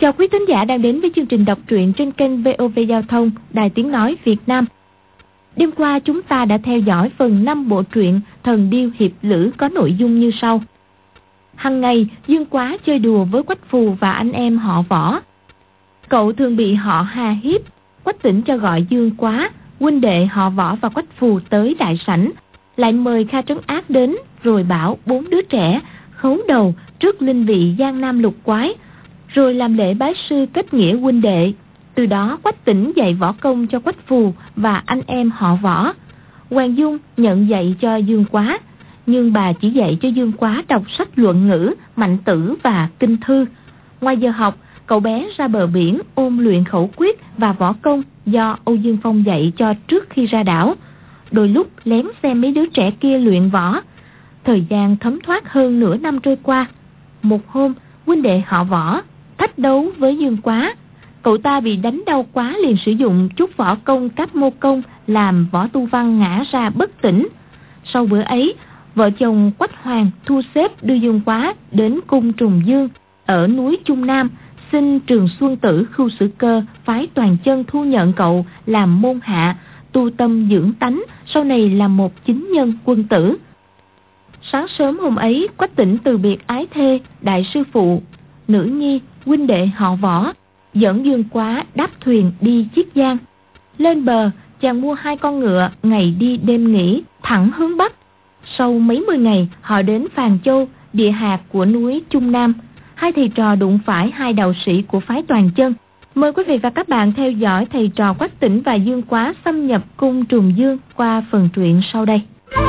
Chào quý thính giả đang đến với chương trình đọc truyện trên kênh VOV Giao thông, Đài Tiếng Nói Việt Nam. Đêm qua chúng ta đã theo dõi phần 5 bộ truyện Thần Điêu Hiệp Lữ có nội dung như sau. Hằng ngày, Dương Quá chơi đùa với Quách Phù và anh em họ Võ. Cậu thường bị họ hà hiếp. Quách Tỉnh cho gọi Dương Quá, huynh đệ họ Võ và Quách Phù tới đại sảnh, lại mời Kha Trấn Ác đến, rồi bảo 4 đứa trẻ khấu đầu trước linh vị Giang Nam Lục Quái, rồi làm lễ bái sư kết nghĩa huynh đệ. Từ đó Quách Tỉnh dạy võ công cho Quách Phù và anh em họ Võ. Hoàng Dung nhận dạy cho Dương Quá, nhưng bà chỉ dạy cho Dương Quá đọc sách luận ngữ, mạnh tử và kinh thư. Ngoài giờ học, cậu bé ra bờ biển ôn luyện khẩu quyết và võ công do Âu Dương Phong dạy cho trước khi ra đảo. Đôi lúc lén xem mấy đứa trẻ kia luyện võ. Thời gian thấm thoát hơn nửa năm trôi qua. Một hôm, huynh đệ họ Võ thách đấu với Dương Quá. Cậu ta bị đánh đau quá liền sử dụng chút võ công Cáp Mô Công làm Võ Tu Văn ngã ra bất tỉnh. Sau bữa ấy, vợ chồng Quách Hoàng thu xếp đưa Dương Quá đến cung Trùng Dương ở núi Trung Nam, xin Trường Xuân Tử Khưu Sử Cơ phái Toàn Chân thu nhận cậu làm môn hạ, tu tâm dưỡng tánh, sau này làm một chính nhân quân tử. Sáng sớm hôm ấy, Quách Tỉnh từ biệt ái thê, đại sư phụ, nữ nhi, huynh đệ họ Võ, dẫn Dương Quá đáp thuyền đi Chiết Giang. Lên bờ, chàng mua 2 con ngựa, ngày đi đêm nghỉ, thẳng hướng Bắc. Sau mấy 10 ngày, họ đến Phàn Châu, địa hạt của núi Trung Nam. Hai thầy trò đụng phải 2 đạo sĩ của phái Toàn Chân. Mời quý vị và các bạn theo dõi thầy trò Quách Tỉnh và Dương Quá xâm nhập cung Trùng Dương qua phần truyện sau đây.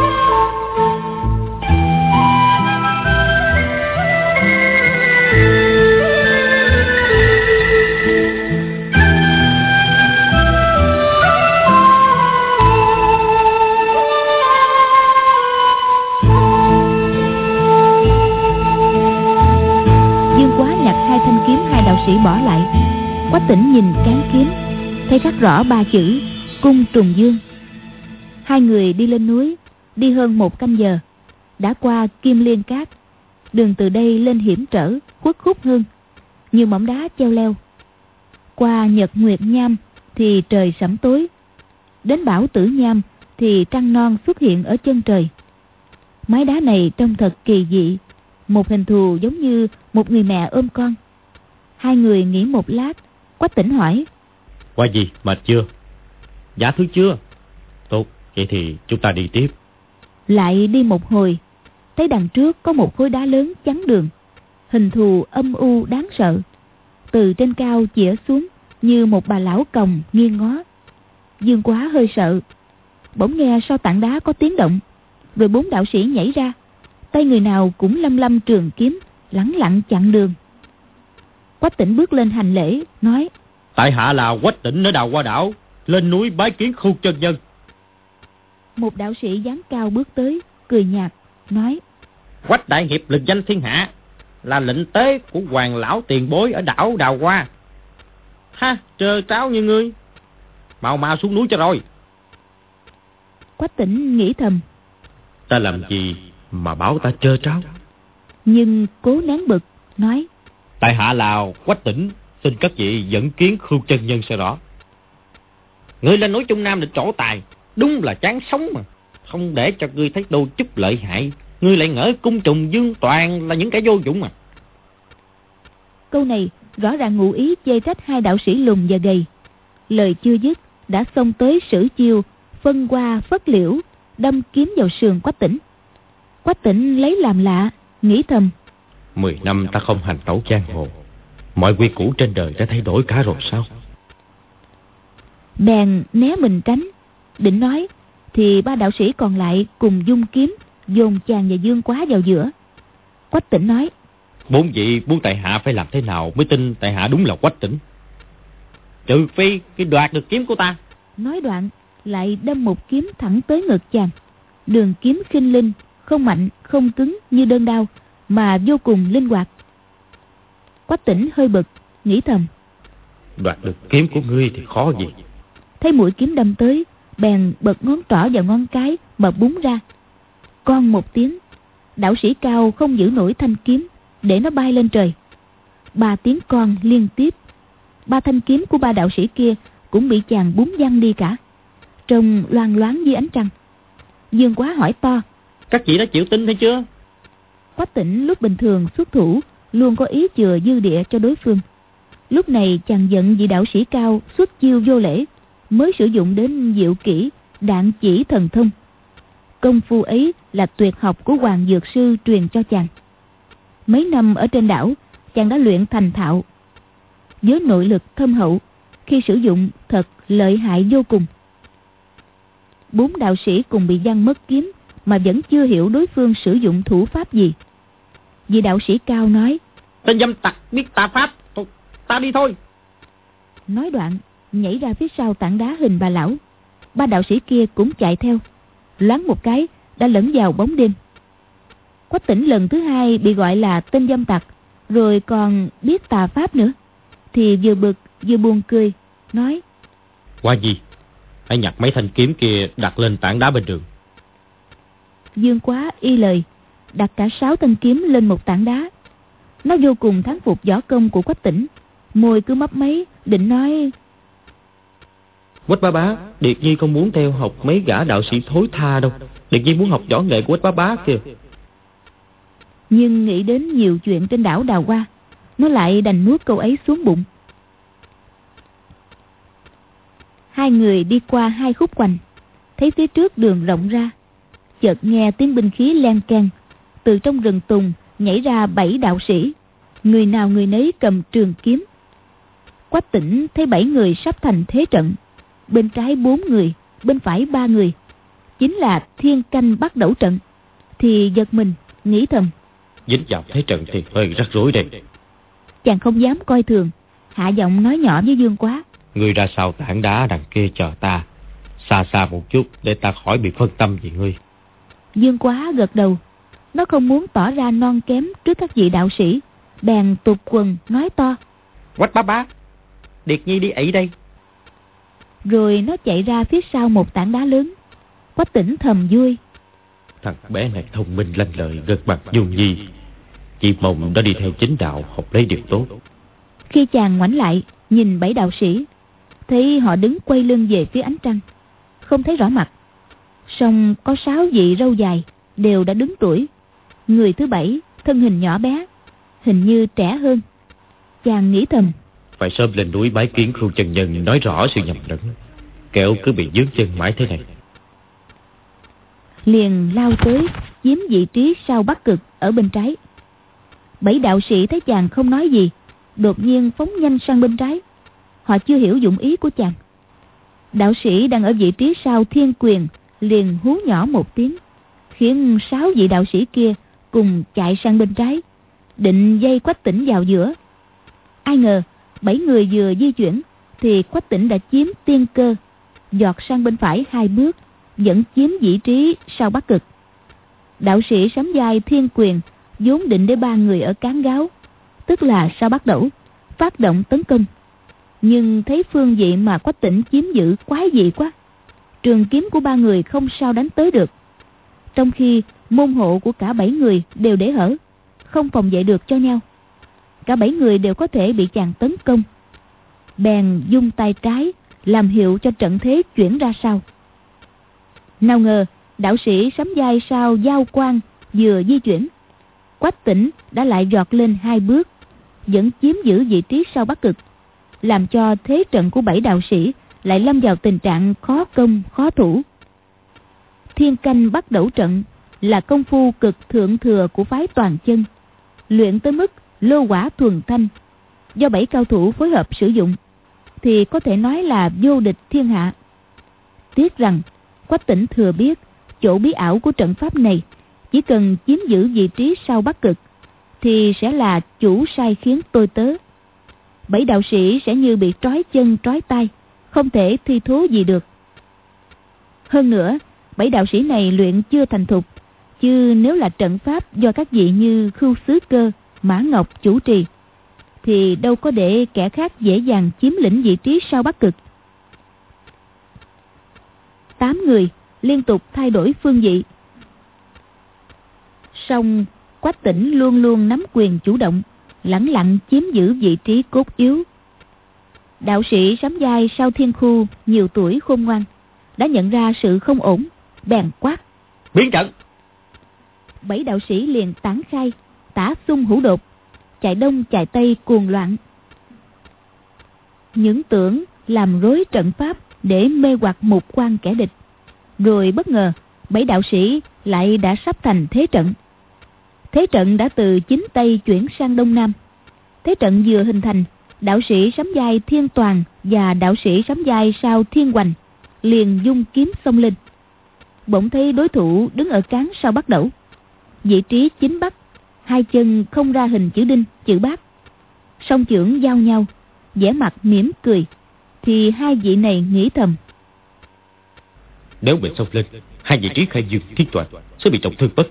Sĩ bỏ lại. Quách Tỉnh nhìn cán kiếm, thấy khắc rõ 3 chữ cung Trùng Dương. Hai người đi lên núi, đi hơn 1 canh giờ, đã qua Kim Liên Cát. Đường từ đây lên hiểm trở, khuất khúc hơn, nhiều mỏm đá treo leo. Qua Nhật Nguyệt Nham thì trời sẫm tối, đến Bảo Tử Nham thì trăng non xuất hiện ở chân trời. Mái đá này trông thật kỳ dị, một hình thù giống như một người mẹ ôm con. Hai người nghỉ một lát, Quách Tỉnh hỏi: Qua gì, mệt chưa? Dạ thưa chưa. Tốt, vậy thì chúng ta đi tiếp. Lại đi một hồi, thấy đằng trước có một khối đá lớn chắn đường, hình thù âm u đáng sợ. Từ trên cao chĩa xuống như một bà lão còng nghiêng ngó. Dương Quá hơi sợ. Bỗng nghe sau tảng đá có tiếng động, rồi 4 đạo sĩ nhảy ra, tay người nào cũng lăm lăm trường kiếm, lẳng lặng chặn đường. Quách Tỉnh bước lên hành lễ, nói: Tại hạ là Quách Tỉnh ở Đào Hoa Đảo, lên núi bái kiến Khưu chân nhân. Một đạo sĩ dáng cao bước tới, cười nhạt, nói: Quách đại hiệp lừng danh thiên hạ, là lệnh tế của hoàng lão tiền bối ở đảo Đào Hoa. Ha, trơ tráo như ngươi, mau xuống núi cho rồi. Quách Tỉnh nghĩ thầm: Ta làm gì mà bảo ta trơ tráo? Nhưng cố nén bực, nói: Tại hạ là Quách Tỉnh, xin các vị dẫn kiến Khưu chân nhân sẽ rõ. Ngươi lên núi Trung Nam để trổ tài, đúng là chán sống mà. Không để cho ngươi thấy đôi chút lợi hại, ngươi lại ngỡ cung Trùng Dương toàn là những kẻ vô dụng mà. Câu này rõ ràng ngụ ý chê trách 2 đạo sĩ lùn và gầy. Lời chưa dứt đã xông tới sử chiêu phân hoa phất liễu, đâm kiếm vào sườn Quách Tỉnh. Quách Tỉnh lấy làm lạ, nghĩ thầm: 10 năm ta không hành tẩu giang hồ, mọi quy củ trên đời đã thay đổi cả rồi sao? Bèn né mình tránh, định nói thì 3 đạo sĩ còn lại cùng dung kiếm dồn chàng và Dương Quá vào giữa. Quách Tỉnh nói: 4 vị muốn tại hạ phải làm thế nào mới tin tại hạ đúng là Quách Tỉnh? Trừ phi khi đoạt được kiếm của ta. Nói đoạn lại đâm một kiếm thẳng tới ngực chàng. Đường kiếm khinh linh, không mạnh không cứng như đơn đao, mà vô cùng linh hoạt. Quách Tỉnh hơi bực, nghĩ thầm: Đoạt được kiếm của ngươi thì khó gì. Thấy mũi kiếm đâm tới, bèn bật ngón trỏ vào ngón cái mà búng ra. Con một tiếng, đạo sĩ cao không giữ nổi thanh kiếm, để nó bay lên trời. 3 tiếng con liên tiếp. 3 thanh kiếm của 3 đạo sĩ kia cũng bị chàng búng văng đi cả, trông loang loáng dưới ánh trăng. Dương Quá hỏi to: Các vị đã chịu tin hay chưa? Quách Tĩnh lúc bình thường xuất thủ luôn có ý chừa dư địa cho đối phương. Lúc này chàng giận vị đạo sĩ cao xuất chiêu vô lễ, mới sử dụng đến diệu kỹ đạn chỉ thần thông. Công phu ấy là tuyệt học của Hoàng Dược Sư truyền cho chàng. Mấy năm ở trên đảo, chàng đã luyện thành thạo. Với nội lực thâm hậu, khi sử dụng thật lợi hại vô cùng. 4 đạo sĩ cùng bị giăng mất kiếm mà vẫn chưa hiểu đối phương sử dụng thủ pháp gì. Vị đạo sĩ cao nói: Tên dâm tặc biết tà pháp, ta đi thôi. Nói đoạn nhảy ra phía sau tảng đá hình bà lão. 3 đạo sĩ kia cũng chạy theo, loáng một cái đã lẫn vào bóng đêm. Quách Tĩnh lần thứ 2 bị gọi là tên dâm tặc, rồi còn biết tà pháp nữa, thì vừa bực vừa buồn cười, nói: Qua gì, hãy nhặt mấy thanh kiếm kia đặt lên tảng đá bên đường. Dương Quá y lời, đặt cả 6 thanh kiếm lên một tảng đá. Nó vô cùng thán phục võ công của Quách Tĩnh, môi cứ mấp máy định nói: Quách bá bá, Điệt Nhi không muốn theo học mấy gã đạo sĩ thối tha đâu. Điệt Nhi muốn học võ nghệ của Quách bá bá kìa. Nhưng nghĩ đến nhiều chuyện trên đảo Đào Hoa, nó lại đành nuốt câu ấy xuống bụng. 2 người đi qua 2 khúc quanh, thấy phía trước đường rộng ra, chợt nghe tiếng binh khí len keng. Từ trong rừng tùng nhảy ra 7 đạo sĩ, người nào người nấy cầm trường kiếm. Quách Tĩnh thấy 7 người sắp thành thế trận, bên trái 4 người, bên phải 3 người, chính là thiên canh bắt đẩu trận, thì giật mình nghĩ thầm: Dính vào thế trận thì hơi rắc rối đây. Chàng không dám coi thường, hạ giọng nói nhỏ với Dương Quá: Ngươi ra sau tảng đá đằng kia chờ ta, xa xa một chút để ta khỏi bị phân tâm vì ngươi. Dương Quá gật đầu. Nó không muốn tỏ ra non kém trước các vị đạo sĩ, bèn tụt quần nói to: Quách bá bá, Điệt Nhi đi ỷ đây. Rồi nó chạy ra phía sau một tảng đá lớn. Quách Tĩnh thầm vui: Thằng bé này thông minh lanh lợi, gật mặt dung nhi. Chị Mộng đã đi theo chính đạo, học lấy điều tốt. Khi chàng ngoảnh lại nhìn 7 đạo sĩ, thấy họ đứng quay lưng về phía ánh trăng, không thấy rõ mặt. Song có 6 vị râu dài đều đã đứng tuổi. Người thứ 7 thân hình nhỏ bé, hình như trẻ hơn. Chàng nghĩ thầm: Phải sớm lên núi bái kiến Khưu chân nhân, nói rõ sự nhầm lẫn, kẻo cứ bị vướng chân mãi thế này. Liền lao tới chiếm vị trí sau Bắc Cực ở bên trái. 7 đạo sĩ thấy chàng không nói gì, đột nhiên phóng nhanh sang bên trái. Họ chưa hiểu dụng ý của chàng. Đạo sĩ đang ở vị trí sau Thiên Quyền liền hú nhỏ một tiếng, khiến 6 vị đạo sĩ kia cùng chạy sang bên trái, định dây Quách Tĩnh vào giữa. Ai ngờ 7 người vừa di chuyển thì Quách Tĩnh đã chiếm tiên cơ, giọt sang bên phải 2 bước, vẫn chiếm vị trí sau Bắc Cực. Đạo sĩ sắm vai Thiên Quyền vốn định để 3 người ở cán gáo, tức là sau Bắc Đẩu, phát động tấn công. Nhưng thấy phương vị mà Quách Tĩnh chiếm giữ quái dị quá, trường kiếm của 3 người không sao đánh tới được. Trong khi môn hộ của cả 7 người đều để hở, không phòng vệ được cho nhau. Cả 7 người đều có thể bị chàng tấn công. Bèn dung tay trái làm hiệu cho trận thế chuyển ra sau. Nào ngờ đạo sĩ sắm vai sau Giao Quang vừa di chuyển, Quách Tĩnh đã lại giọt lên 2 bước, vẫn chiếm giữ vị trí sau Bắc Cực, làm cho thế trận của 7 đạo sĩ lại lâm vào tình trạng khó công khó thủ. Thiên canh bắt đẩu trận là công phu cực thượng thừa của phái Toàn Chân, luyện tới mức lô quả thuần thanh, do 7 cao thủ phối hợp sử dụng thì có thể nói là vô địch thiên hạ. Tiếc rằng Quách Tĩnh thừa biết chỗ bí ảo của trận pháp này, chỉ cần chiếm giữ vị trí sau Bắc Cực thì sẽ là chủ sai khiến tôi tớ. 7 đạo sĩ sẽ như bị trói chân trói tay, không thể thi thố gì được. Hơn nữa 7 đạo sĩ này luyện chưa thành thục, chứ nếu là trận pháp do các vị như Khưu Xứ Cơ, Mã Ngọc chủ trì thì đâu có để kẻ khác dễ dàng chiếm lĩnh vị trí sau Bắc Cực. 8 người liên tục thay đổi phương vị, song Quách Tĩnh luôn luôn nắm quyền chủ động, lẳng lặng chiếm giữ vị trí cốt yếu. Đạo sĩ sám vai Sao Thiên Khu nhiều tuổi khôn ngoan, đã nhận ra sự không ổn, bèn quát: biến trận! 7 đạo sĩ liền tản khai, tả xung hữu đột, chạy đông chạy tây cuồng loạn. Những tưởng làm rối trận pháp để mê hoặc mục quan kẻ địch, rồi bất ngờ 7 đạo sĩ lại đã sắp thành thế trận. Thế trận đã từ chính Tây chuyển sang Đông Nam. Thế trận vừa hình thành, đạo sĩ sám vai Thiên Toàn và đạo sĩ sám vai Sao Thiên Hoành liền dung kiếm xông lên. Bỗng thấy đối thủ đứng ở cán sau bắt đẩu, vị trí chính bắc, hai chân không ra hình chữ đinh, chữ bát, song chưởng giao nhau, vẻ mặt mỉm cười. Thì hai vị này nghĩ thầm: nếu mình xông lên, hai vị trí Khai Dương, Thiên Toàn sẽ bị trọng thương bất.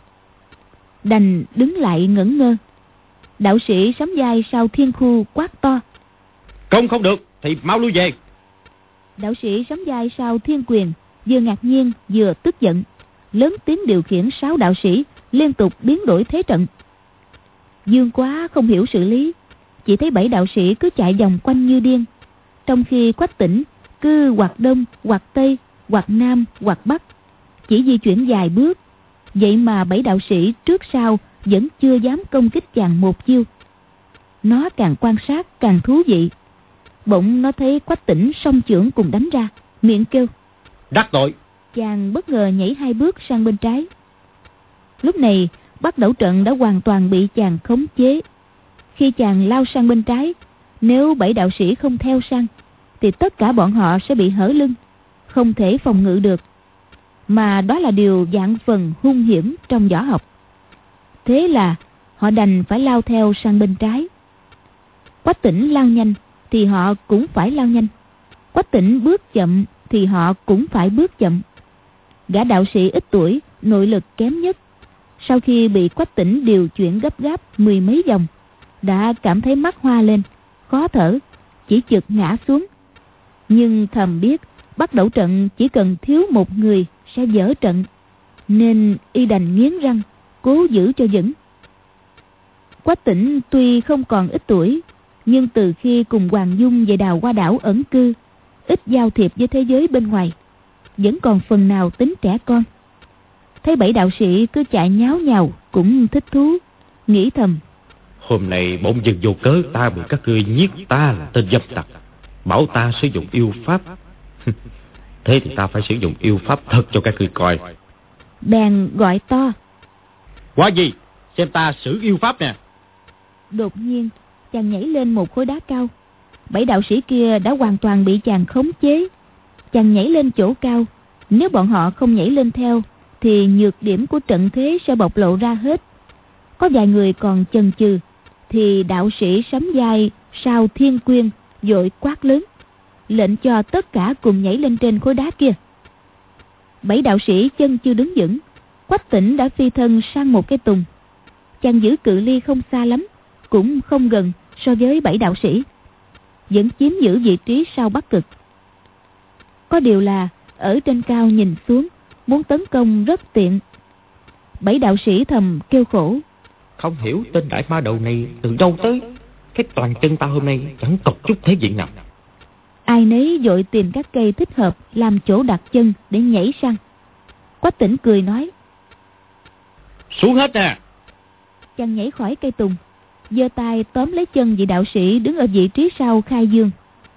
Đành đứng lại ngẩn ngơ. Đạo sĩ sám vai Sao Thiên Khu quát to: Công không được thì mau lui về. Đạo sĩ sám vai Sao Thiên Quyền vừa ngạc nhiên vừa tức giận, lớn tiếng điều khiển 6 đạo sĩ liên tục biến đổi thế trận. Dương Quá không hiểu sự lý, chỉ thấy 7 đạo sĩ cứ chạy vòng quanh như điên, trong khi Quách Tỉnh cứ hoặc đông hoặc tây hoặc nam hoặc bắc, chỉ di chuyển vài bước. Vậy mà 7 đạo sĩ trước sau vẫn chưa dám công kích chàng một chiêu. Nó càng quan sát càng thú vị. Bỗng nó thấy Quách Tỉnh song chưởng cùng đánh ra, miệng kêu: đắc tội! Chàng bất ngờ nhảy 2 bước sang bên trái. Lúc này bắt đẩu trận đã hoàn toàn bị chàng khống chế. Khi chàng lao sang bên trái, nếu 7 đạo sĩ không theo sang thì tất cả bọn họ sẽ bị hở lưng, không thể phòng ngự được. Mà đó là điều vạn phần hung hiểm trong võ học. Thế là họ đành phải lao theo sang bên trái. Quách Tỉnh lao nhanh thì họ cũng phải lao nhanh, Quách Tỉnh bước chậm thì họ cũng phải bước chậm. Gã đạo sĩ ít tuổi, nội lực kém nhất, sau khi bị Quách Tỉnh điều chuyển gấp gáp 10 mấy vòng, đã cảm thấy mắt hoa lên, khó thở, chỉ chực ngã xuống. Nhưng thầm biết bắt đẩu trận chỉ cần thiếu một người sẽ vỡ trận, nên y đành nghiến răng cố giữ cho vững. Quách Tỉnh tuy không còn ít tuổi, nhưng từ khi cùng Hoàng Dung về Đào Hoa Đảo ẩn cư, ít giao thiệp với thế giới bên ngoài, vẫn còn phần nào tính trẻ con. Thấy 7 đạo sĩ cứ chạy nháo nhào cũng thích thú, nghĩ thầm: hôm nay bỗng dưng vô cớ ta bị các ngươi giết ta là tên dâm tặc, bảo ta sử dụng yêu pháp. Thế thì ta phải sử dụng yêu pháp thật cho các ngươi coi. Bèn gọi to: Qua gì? Xem ta sử yêu pháp nè. Đột nhiên chàng nhảy lên một khối đá cao. 7 đạo sĩ kia đã hoàn toàn bị chàng khống chế. Chàng nhảy lên chỗ cao, nếu bọn họ không nhảy lên theo thì nhược điểm của trận thế sẽ bộc lộ ra hết. Có vài người còn chần chừ thì đạo sĩ sám vai Sao Thiên Quyên vội quát lớn, lệnh cho tất cả cùng nhảy lên trên khối đá kia. 7 đạo sĩ chân chưa đứng vững, Quách Tỉnh đã phi thân sang một cái tùng. Chàng giữ cự ly không xa lắm, cũng không gần so với 7 đạo sĩ, vẫn chiếm giữ vị trí sau Bắc Cực. Có điều là ở trên cao nhìn xuống, muốn tấn công rất tiện. 7 đạo sĩ thầm kêu khổ: không hiểu tên đại ma đầu này từ đâu tới, cái toàn chân ta hôm nay chẳng cọc chút thế diện nào. Ai nấy vội tìm các cây thích hợp làm chỗ đặt chân để nhảy sang. Quách Tỉnh cười nói: xuống hết nè. Chàng nhảy khỏi cây tùng, giơ tay tóm lấy chân vị đạo sĩ đứng ở vị trí sau Khai Dương.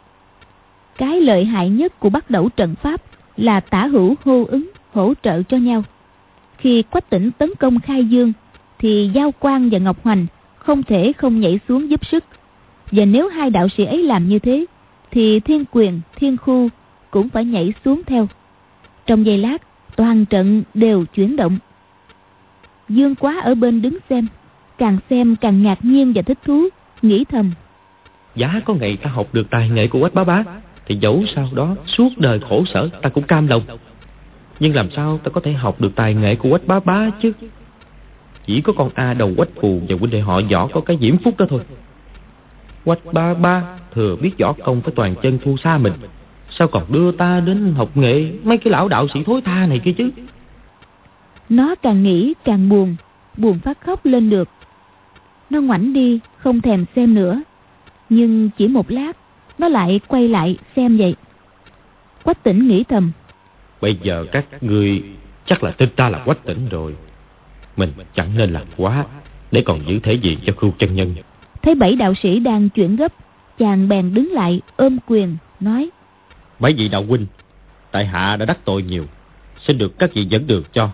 Cái lợi hại nhất của bắt đẩu trận pháp là tả hữu hô ứng, hỗ trợ cho nhau. Khi Quách Tỉnh tấn công Khai Dương thì Giao Quang và Ngọc Hoành không thể không nhảy xuống giúp sức. Và nếu hai đạo sĩ ấy làm như thế thì Thiên Quyền, Thiên Khu cũng phải nhảy xuống theo. Trong giây lát, toàn trận đều chuyển động. Dương Quá ở bên đứng xem càng ngạc nhiên và thích thú, nghĩ thầm: giá có ngày ta học được tài nghệ của Quách Bá Bá thì dẫu sao đó suốt đời khổ sở ta cũng cam lòng. Nhưng làm sao ta có thể học được tài nghệ của Quách Bá Bá chứ? Chỉ có con A Đầu Quách Phù và huynh đệ họ Võ có cái diễm phúc đó thôi. Quách Bá Bá thừa biết võ công với toàn chân thu xa mình, sao còn đưa ta đến học nghệ mấy cái lão đạo sĩ thối tha này kia chứ? Nó càng nghĩ càng buồn phát khóc lên được. Nó ngoảnh đi không thèm xem nữa. Nhưng chỉ một lát nó lại quay lại xem vậy. Quách Tỉnh nghĩ thầm: Bây giờ các ngươi chắc là tin ta là Quách Tỉnh rồi. Mình chẳng nên làm quá, để còn giữ thể diện cho Khưu chân nhân. Thấy 7 đạo sĩ đang chuyển gấp, chàng bèn đứng lại ôm quyền nói: Mấy vị đạo huynh, tại hạ đã đắc tội nhiều, xin được các vị dẫn đường cho.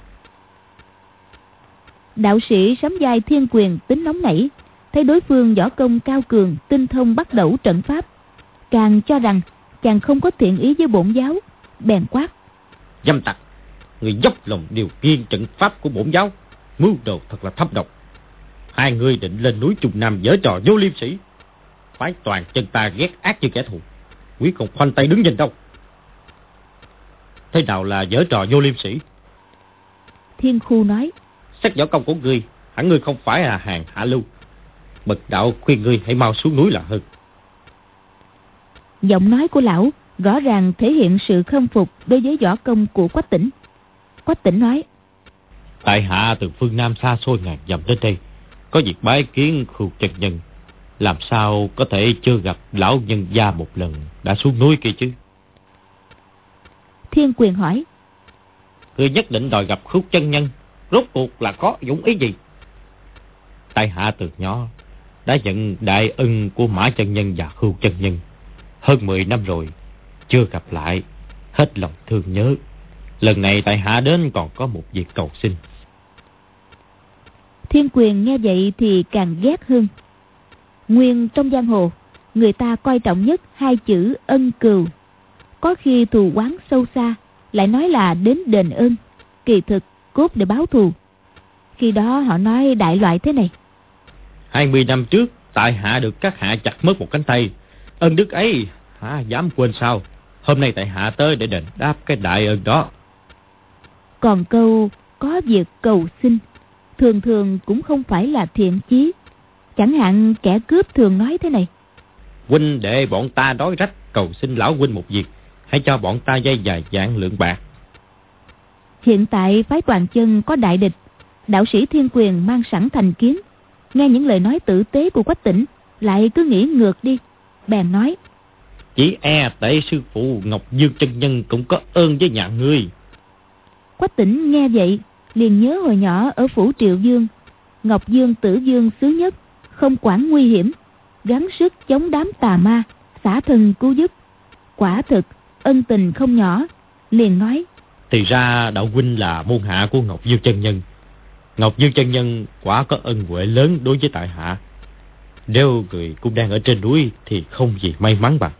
Đạo sĩ Sấm Vai Thiên Quyền tính nóng nảy, thấy đối phương võ công cao cường, tinh thông bắt đẩu trận pháp, càng cho rằng chàng không có thiện ý với bổn giáo, bèn quát: Dâm tặc, người dốc lòng điều khiển trận pháp của bổn giáo, mưu đồ thật là thâm độc. Hai người định lên núi Trung Nam giở trò vô liêm sỉ, phái toàn chân ta ghét ác như kẻ thù, quyết không khoanh tay đứng nhìn đâu. Thế nào là giở trò vô liêm sỉ? Thiên Khu nói: Xét võ công của ngươi, hẳn ngươi không phải là hàng hạ lưu. Bậc đạo khuyên ngươi hãy mau xuống núi là hơn. Giọng nói của lão rõ ràng thể hiện sự khâm phục đối với võ công của Quách Tỉnh. Quách Tỉnh nói: Tại hạ từ phương Nam xa xôi ngàn dặm đến đây, có việc bái kiến Khưu chân nhân, làm sao có thể chưa gặp lão nhân gia một lần đã xuống núi kia chứ? Thiên Quyền hỏi: Ngươi nhất định đòi gặp Khưu chân nhân, rốt cuộc là có dũng ý gì? Tại hạ từ nhỏ đã nhận đại ân của Mã chân nhân và Khưu chân nhân, hơn 10 năm rồi chưa gặp lại, hết lòng thương nhớ. Lần này tại hạ đến còn có một việc cầu xin. Thiên Quyền nghe vậy thì càng ghét hơn. Nguyên trong giang hồ, người ta coi trọng nhất 2 chữ ân cừu. Có khi thù oán sâu xa lại nói là đến đền ơn, kỳ thực cốt để báo thù. Khi đó họ nói đại loại thế này: 20 năm trước tại hạ được các hạ chặt mất một cánh tay, ân đức ấy hả dám quên sao? Hôm nay tại hạ tới để đền đáp cái đại ơn đó. Còn câu có việc cầu xin thường thường cũng không phải là thiện chí. Chẳng hạn kẻ cướp thường nói thế này: Huynh để bọn ta đói rách, cầu xin lão huynh một việc, hãy cho bọn ta vay vài vạn lượng bạc. Hiện tại phái Toàn Chân có đại địch, đạo sĩ Thiên Quyền mang sẵn thành kiếm, nghe những lời nói tử tế của Quách Tỉnh lại cứ nghĩ ngược đi, bèn nói: Chỉ e tệ sư phụ Ngọc Dương chân nhân cũng có ơn với nhà ngươi. Quách Tỉnh nghe vậy liền nhớ hồi nhỏ ở phủ Triệu Dương, Ngọc Dương Tử Dương xứ nhất, không quản nguy hiểm, gắng sức chống đám tà ma, xả thân cứu giúp, quả thực ân tình không nhỏ. Liền nói: Thì ra đạo huynh là môn hạ của Ngọc Dương chân nhân. Ngọc Dương chân nhân quả có ân huệ lớn đối với tại hạ. Nếu người cũng đang ở trên núi thì không gì may mắn bằng.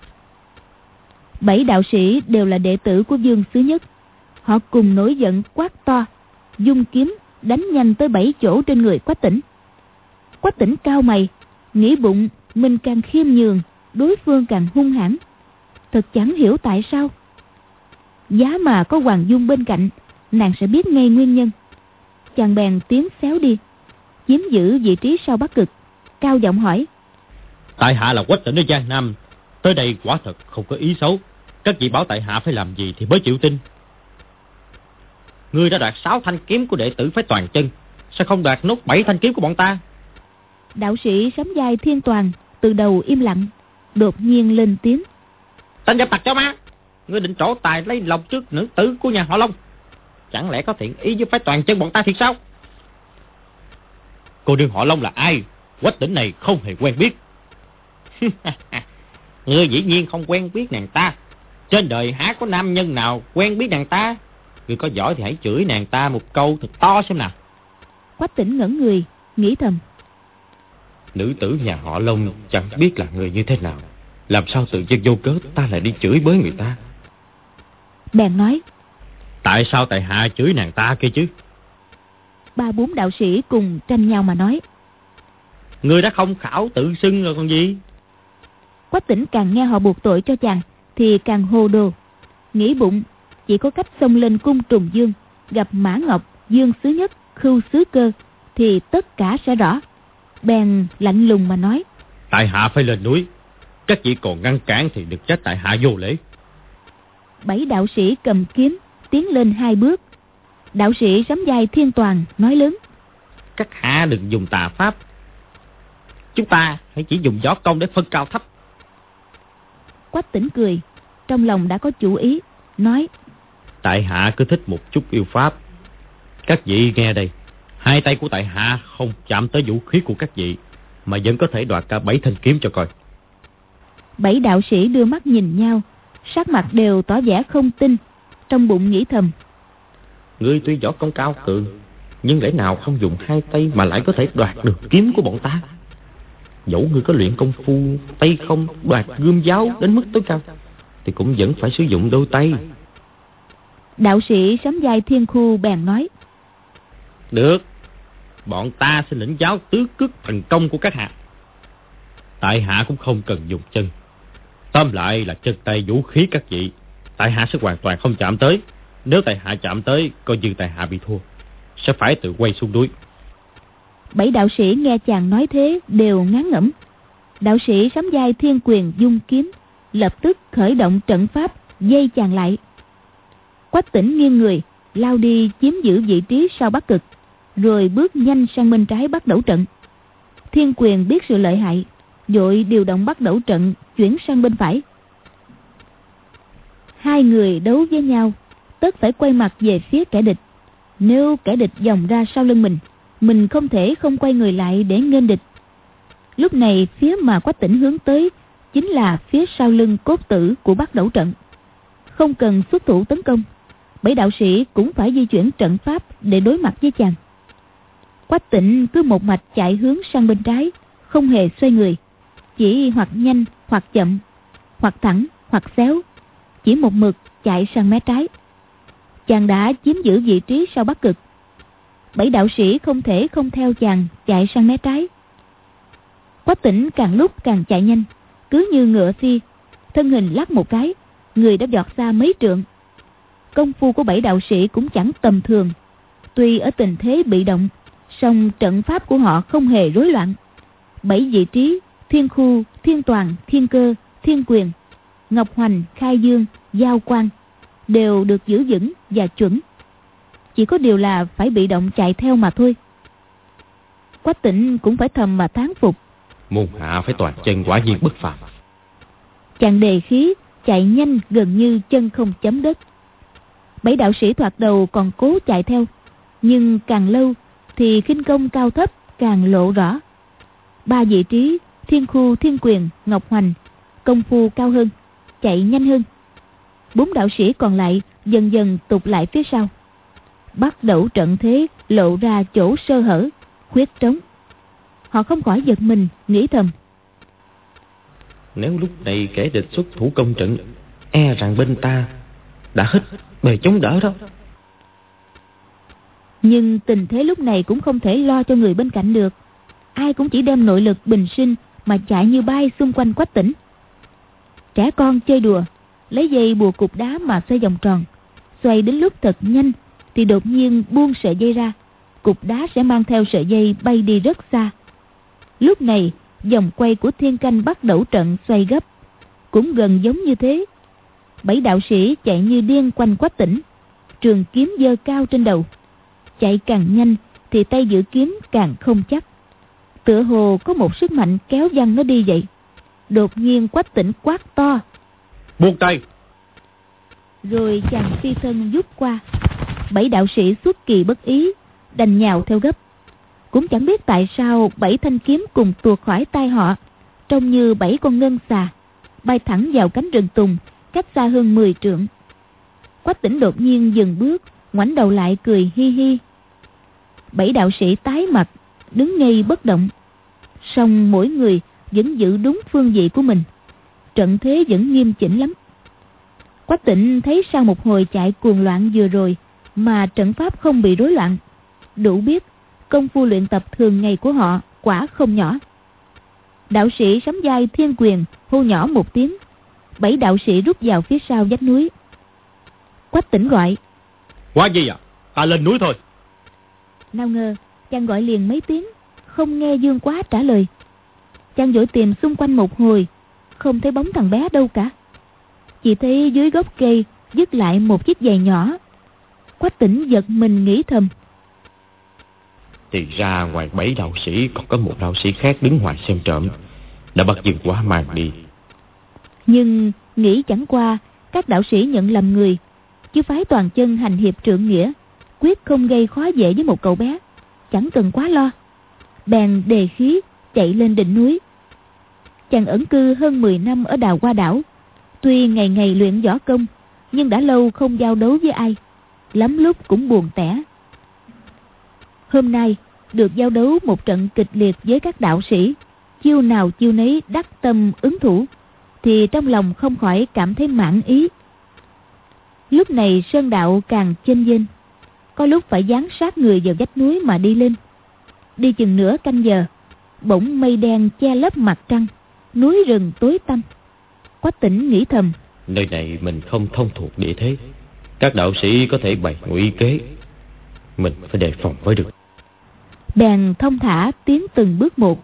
7 đạo sĩ đều là đệ tử của Dương xứ nhất. Họ cùng nổi giận quát to, dung kiếm đánh nhanh tới 7 chỗ trên người Quách Tỉnh. Quách Tỉnh cau mày, nghĩ bụng mình càng khiêm nhường, đối phương càng hung hãn. Thật chẳng hiểu tại sao. Giá mà có Hoàng Dung bên cạnh, nàng sẽ biết ngay nguyên nhân. Chàng bèn tiến xéo đi, chiếm giữ vị trí sau Bắc Cực, cao giọng hỏi: Tại hạ là Quách Tỉnh ở Giang Nam, tới đây quả thật không có ý xấu. Các vị bảo tại hạ phải làm gì thì mới chịu tin. Ngươi đã đoạt 6 thanh kiếm của đệ tử phái Toàn Chân, sao không đoạt nốt 7 thanh kiếm của bọn ta? Đạo sĩ Sấm Vai Thiên Toàn từ đầu im lặng, đột nhiên lên tiếng: Tên dâm tặc chó má, ngươi định trổ tài lấy lòng trước nữ tử của nhà họ Long, chẳng lẽ có thiện ý với phái Toàn Chân bọn ta thiệt sao? Cô nương họ Long là ai? Quách Tỉnh này không hề quen biết. Ngươi dĩ nhiên không quen biết nàng ta. Trên đời há có nam nhân nào quen biết nàng ta? Ngươi có giỏi thì hãy chửi nàng ta một câu thật to xem nào. Quách Tỉnh ngẩn người, nghĩ thầm: Nữ tử nhà họ Long chẳng biết là người như thế nào, làm sao tự nhiên vô cớ ta lại đi chửi bới người ta? Bèn nói: Tại sao tại hạ chửi nàng ta kia chứ? 3-4 đạo sĩ cùng tranh nhau mà nói: Ngươi đã không khảo tự xưng rồi còn gì? Quách Tỉnh càng nghe họ buộc tội cho chàng thì càng hồ đồ, nghĩ bụng chỉ có cách xông lên cung Trùng Dương, gặp Mã Ngọc, Dương xứ nhất, Khưu xứ cơ thì tất cả sẽ rõ. Bèn lạnh lùng mà nói: Tại hạ phải lên núi, các vị còn ngăn cản thì được trách tại hạ vô lễ. 7 đạo sĩ cầm kiếm tiến lên 2 bước. Đạo sĩ Sấm Vai Thiên Toàn nói lớn: Các hạ đừng dùng tà pháp. Chúng ta hãy chỉ dùng võ công để phân cao thấp. Quách Tĩnh cười, trong lòng đã có chủ ý, nói: Tại hạ cứ thích một chút yêu pháp. Các vị nghe đây, hai tay của tại hạ không chạm tới vũ khí của các vị, mà vẫn có thể đoạt cả 7 thanh kiếm cho coi. 7 đạo sĩ đưa mắt nhìn nhau, sắc mặt đều tỏ vẻ không tin, trong bụng nghĩ thầm: Ngươi tuy võ công cao cường, nhưng lẽ nào không dùng hai tay mà lại có thể đoạt được kiếm của bọn ta? Dẫu ngươi có luyện công phu tay không đoạt gươm giáo đến mức tối cao, thì cũng vẫn phải sử dụng đôi tay. Đạo sĩ Sấm Vai Thiên Khu bèn nói: Được, bọn ta sẽ lĩnh giáo tứ cước thần công của các hạ. Tại hạ cũng không cần dùng chân. Tóm lại là chân tay vũ khí các vị, tại hạ sẽ hoàn toàn không chạm tới. Nếu tại hạ chạm tới, coi như tại hạ bị thua, sẽ phải tự quay xuống núi. 7 đạo sĩ nghe chàng nói thế đều ngán ngẩm. Đạo sĩ Sấm Vai Thiên Quyền dung kiếm, lập tức khởi động trận pháp dây chàng lại. Quách Tĩnh nghiêng người lao đi chiếm giữ vị trí sau Bắc Cực, rồi bước nhanh sang bên trái Bắc Đẩu trận. Thiên Quyền biết sự lợi hại, vội điều động Bắc Đẩu trận chuyển sang bên phải. Hai người đấu với nhau, tất phải quay mặt về phía kẻ địch. Nếu kẻ địch vòng ra sau lưng mình không thể không quay người lại để nghênh địch. Lúc này phía mà Quách Tĩnh hướng tới chính là phía sau lưng cốt tử của Bắc Đẩu trận. Không cần xuất thủ tấn công, 7 đạo sĩ cũng phải di chuyển trận pháp để đối mặt với chàng. Quách Tĩnh cứ một mạch chạy hướng sang bên trái, không hề xoay người, chỉ hoặc nhanh hoặc chậm, hoặc thẳng hoặc xéo, chỉ một mực chạy sang mé trái. Chàng đã chiếm giữ vị trí sau Bắc Cực. 7 đạo sĩ không thể không theo chàng chạy sang mé trái. Quách Tĩnh càng lúc càng chạy nhanh, cứ như ngựa phi, thân hình lắc một cái, người đã vọt xa mấy trượng. Công phu của 7 đạo sĩ cũng chẳng tầm thường. Tuy ở tình thế bị động, song trận pháp của họ không hề rối loạn. 7 vị trí Thiên Khu, Thiên Toàn, Thiên Cơ, Thiên Quyền, Ngọc Hoành, Khai Dương, Giao Quang đều được giữ vững và chuẩn. Chỉ có điều là phải bị động chạy theo mà thôi. Quách Tĩnh cũng phải thầm mà thán phục. Môn hạ phải toàn chân quả nhiên bất phàm. Chàng đề khí chạy nhanh gần như chân không chấm đất. 7 đạo sĩ thoạt đầu còn cố chạy theo, nhưng càng lâu thì khinh công cao thấp càng lộ rõ. 3 vị trí Thiên Khu, Thiên Quyền, Ngọc Hoành công phu cao hơn, chạy nhanh hơn. 4 đạo sĩ còn lại dần dần tụt lại phía sau. Bắt Đẩu trận thế lộ ra chỗ sơ hở, khuyết trống. Họ không khỏi giật mình, nghĩ thầm: Nếu lúc này kẻ địch xuất thủ công trận, e rằng bên ta đã hết bề chống đỡ đó. Nhưng tình thế lúc này cũng không thể lo cho người bên cạnh được. Ai cũng chỉ đem nội lực bình sinh mà chạy như bay xung quanh Quách Tĩnh. Trẻ con chơi đùa, lấy dây bùa cục đá mà xoay vòng tròn. Xoay đến lúc thật nhanh thì đột nhiên buông sợi dây ra, cục đá sẽ mang theo sợi dây bay đi rất xa. Lúc này vòng quay của thiên canh Bắc Đẩu trận xoay gấp, cũng gần giống như thế. 7 đạo sĩ chạy như điên quanh Quách Tĩnh, trường kiếm giơ cao trên đầu. Chạy càng nhanh thì tay giữ kiếm càng không chắc, tựa hồ có một sức mạnh kéo văng nó đi vậy. Đột nhiên Quách Tĩnh quát to: Buông tay! Rồi chàng phi thân vút qua. 7 đạo sĩ xuất kỳ bất ý, đành nhào theo gấp. Cũng chẳng biết tại sao 7 thanh kiếm cùng tuột khỏi tay họ, trông như 7 con ngân xà, bay thẳng vào cánh rừng tùng cách xa hơn 10 trượng. Quách Tĩnh đột nhiên dừng bước, ngoảnh đầu lại cười hi hi. 7 đạo sĩ tái mặt, đứng ngây bất động. Song mỗi người vẫn giữ đúng phương vị của mình, trận thế vẫn nghiêm chỉnh lắm. Quách Tĩnh thấy sau một hồi chạy cuồng loạn vừa rồi mà trận pháp không bị rối loạn, đủ biết công phu luyện tập thường ngày của họ quả không nhỏ. Đạo sĩ Sấm Vai Thiên Quyền hô nhỏ một tiếng, 7 đạo sĩ rút vào phía sau vách núi. Quách Tĩnh gọi: Qua gì à? Ta lên núi thôi. Nào ngờ chàng gọi liền mấy tiếng, không nghe Dương Quá trả lời. Chàng vội tìm xung quanh một hồi, không thấy bóng thằng bé đâu cả. Chỉ thấy dưới gốc cây vứt lại một chiếc giày nhỏ. Quách Tĩnh giật mình nghĩ thầm: Thì ra ngoài 7 đạo sĩ còn có một đạo sĩ khác đứng ngoài xem trộm, đã bắt Dương Quá mang đi. Nhưng nghĩ chẳng qua các đạo sĩ nhận làm người, chứ phái toàn chân hành hiệp trượng nghĩa, quyết không gây khó dễ với một cậu bé, chẳng cần quá lo. Bèn đề khí chạy lên đỉnh núi. Chàng ẩn cư hơn 10 năm ở Đào Hoa Đảo, tuy ngày ngày luyện võ công, nhưng đã lâu không giao đấu với ai, lắm lúc cũng buồn tẻ. Hôm nay được giao đấu một trận kịch liệt với các đạo sĩ, chiêu nào chiêu nấy đắc tâm ứng thủ, thì trong lòng không khỏi cảm thấy mãn ý. Lúc này sơn đạo càng chênh vênh, có lúc phải dán sát người vào vách núi mà đi lên. Đi chừng nửa canh giờ, bỗng mây đen che lấp mặt trăng, núi rừng tối tăm. Quách Tĩnh nghĩ thầm, nơi này mình không thông thuộc địa thế, các đạo sĩ có thể bày ngụy kế, mình phải đề phòng mới được. Bèn thông thả tiến từng bước một.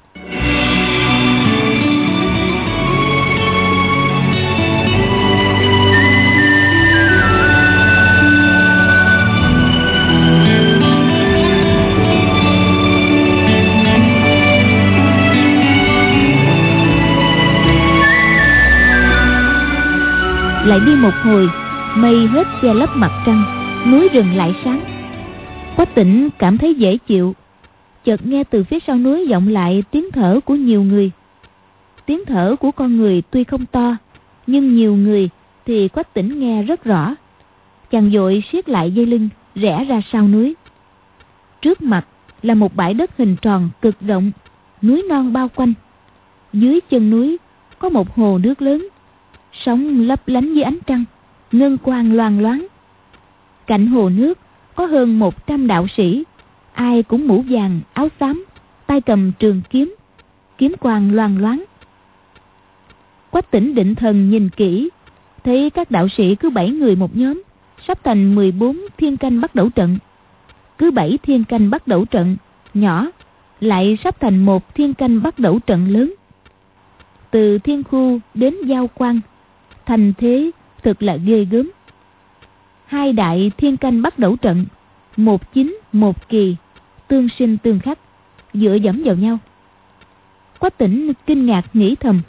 Lại đi một hồi, mây hết che lấp mặt trăng, núi rừng lại sáng. Quách Tĩnh cảm thấy dễ chịu. Chợt nghe từ phía sau núi vọng lại tiếng thở của nhiều người. Tiếng thở của con người tuy không to, nhưng nhiều người thì Quách Tĩnh nghe rất rõ. Chàng vội siết lại dây lưng, rẽ ra sau núi. Trước mặt là một bãi đất hình tròn cực rộng, núi non bao quanh. Dưới chân núi có một hồ nước lớn, sóng lấp lánh dưới ánh trăng, ngân quang loang loáng. Cạnh hồ nước có hơn 100 đạo sĩ, ai cũng mũ vàng áo xám, tay cầm trường kiếm, kiếm quang loang loáng. Quách Tĩnh định thần nhìn kỹ, thấy các đạo sĩ cứ 7 người một nhóm, sắp thành 14 thiên canh bắt đẩu trận. Cứ 7 thiên canh bắt đẩu trận nhỏ lại sắp thành một thiên canh bắt đẩu trận lớn. Từ thiên khu đến giao quan, thành thế thực là ghê gớm. 2 đại thiên canh bắt đẩu trận, một chính một kỳ, tương sinh tương khắc, dựa dẫm vào nhau. Quách Tĩnh kinh ngạc nghĩ thầm,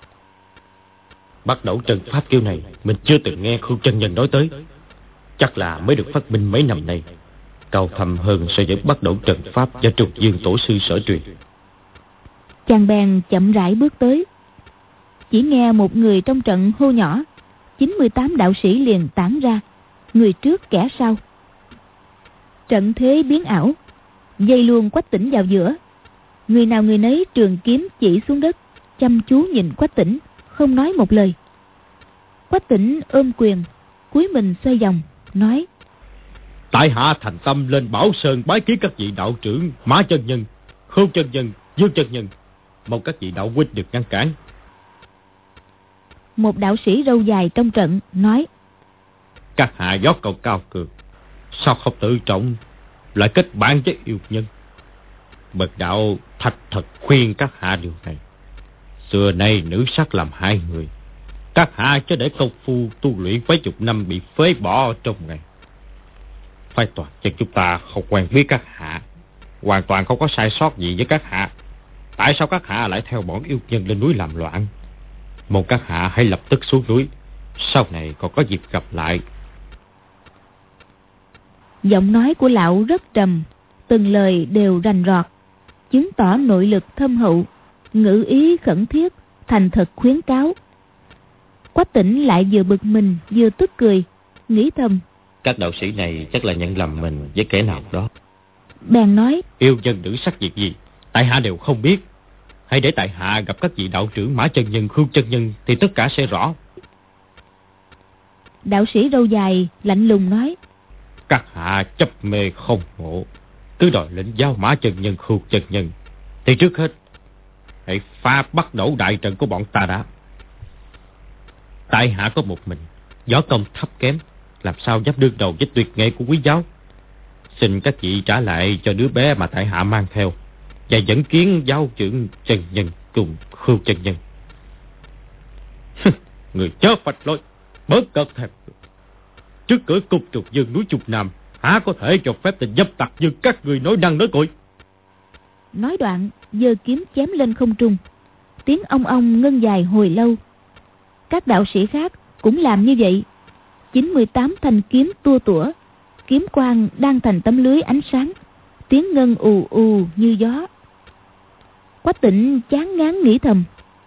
bắt đẩu trận pháp kiểu này mình chưa từng nghe Khưu chân nhân nói tới, chắc là mới được phát minh mấy năm nay, cao thâm hơn so với bắt đẩu trận pháp do Trục Dương tổ sư sở truyền. Chàng bèn chậm rãi bước tới. Chỉ nghe một người trong trận hô nhỏ, 98 đạo sĩ liền tản ra, người trước kẻ sau. Trận thế biến ảo, dây luôn Quách Tĩnh vào giữa. Người nào người nấy trường kiếm chỉ xuống đất, chăm chú nhìn Quách Tĩnh, không nói một lời. Quách Tĩnh ôm quyền, cúi mình xoay vòng, nói: tại hạ thành tâm lên Bảo Sơn bái kiến các vị đạo trưởng Mã chân nhân, Khưu chân nhân, Dương chân nhân, mong các vị đạo huynh được ngăn cản. Một đạo sĩ râu dài trong trận nói: các hạ gió cầu cao cường, sao không tự trọng lại kết bạn với yêu nhân? Bậc đạo thạch thật khuyên các hạ điều này. Xưa nay nữ sắc làm hai người, các hạ cho để công phu tu luyện mấy chục năm bị phế bỏ trong ngày. Phải toàn chân chúng ta không quen biết các hạ, hoàn toàn không có sai sót gì với các hạ. Tại sao các hạ lại theo bọn yêu nhân lên núi làm loạn? Mong các hạ hãy lập tức xuống núi, sau này còn có dịp gặp lại. Giọng nói của lão rất trầm, từng lời đều rành rọt, chứng tỏ nội lực thâm hậu, ngữ ý khẩn thiết, thành thật khuyến cáo. Quách Tĩnh lại vừa bực mình vừa tức cười, nghĩ thầm: các đạo sĩ này chắc là nhận lầm mình với kẻ nào đó. Bèn nói: yêu nhân nữ sắc việc gì, tại hạ đều không biết. Hãy để tại hạ gặp các vị đạo trưởng Mã chân nhân, Khưu chân nhân thì tất cả sẽ rõ. Đạo sĩ râu dài lạnh lùng nói: các hạ chấp mê không ngộ, cứ đòi lĩnh giáo Mã chân nhân, Khưu chân nhân thì trước hết hãy phá bắt đẩu đại trận của bọn ta đã. Tại hạ có một mình, võ công thấp kém, làm sao dám đương đầu với tuyệt nghệ của quý giáo. Xin các vị trả lại cho đứa bé mà tại hạ mang theo, và dẫn kiến giáo trưởng chân nhân cùng Khưu chân nhân. Người chớ phách lối, bớt cợt thèm. Trước cửa cung Trục Dương núi Trục Nam há có thể cho phép tình dâm tặc như các người nói năng nói cội. Nói đoạn, giơ kiếm chém lên không trung. Tiếng ong ong ngân dài hồi lâu. Các đạo sĩ khác cũng làm như vậy. 98 thanh kiếm tua tủa, kiếm quang đang thành tấm lưới ánh sáng, tiếng ngân ù ù như gió. Quách Tĩnh chán ngán nghĩ thầm: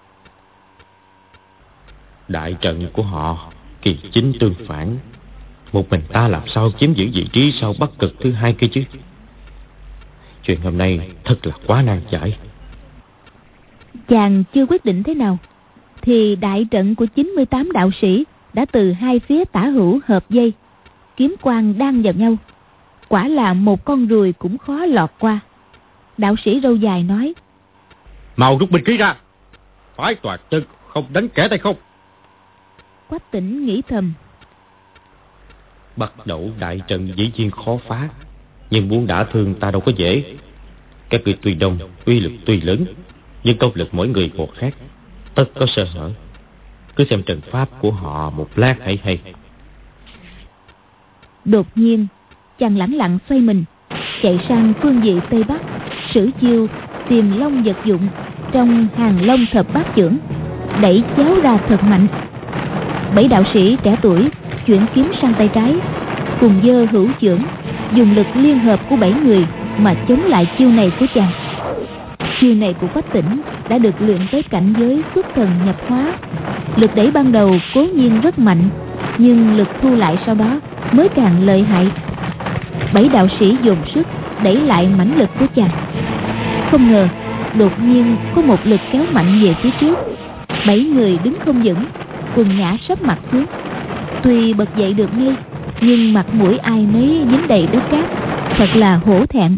đại trận của họ kỳ chính tương phản, một mình ta làm sao chiếm giữ vị trí sau Bắc Cực thứ hai kia chứ? Chuyện hôm nay thật là quá nan giải. Chàng chưa quyết định thế nào thì đại trận của 98 đạo sĩ đã từ hai phía tả hữu hợp dây, kiếm quang đan vào nhau. Quả là một con ruồi cũng khó lọt qua. Đạo sĩ râu dài nói: mau rút binh khí ra, phải toàn chân, không đánh kẻ tay không. Quách Tĩnh nghĩ thầm: Bắt đầu đại trận dĩ nhiên khó phá, nhưng muốn đả thương ta đâu có dễ. Các người tuy đông, uy lực tuy lớn, nhưng công lực mỗi người một khác, tất có sơ hở. Cứ xem trận pháp của họ một lát hay. Đột nhiên chàng lẳng lặng xoay mình, chạy sang phương vị tây bắc, sử chiêu tìm long vật dụng trong hàng long thập bát chưởng, đẩy chéo ra thật mạnh. 7 đạo sĩ trẻ tuổi chuyển kiếm sang tay trái, cùng giơ hữu chưởng, dùng lực liên hợp của 7 người mà chống lại chiêu này của chàng. Chiêu này của Quách Tĩnh đã được luyện tới cảnh giới xuất thần nhập hóa. Lực đẩy ban đầu cố nhiên rất mạnh, nhưng lực thu lại sau đó mới càng lợi hại. 7 đạo sĩ dồn sức đẩy lại mãnh lực của chàng. Không ngờ đột nhiên có một lực kéo mạnh về phía trước. 7 người đứng không vững, quần ngã sấp mặt xuống. Tuy bật dậy được ngay, nhưng mặt mũi ai nấy dính đầy đất cát, thật là hổ thẹn.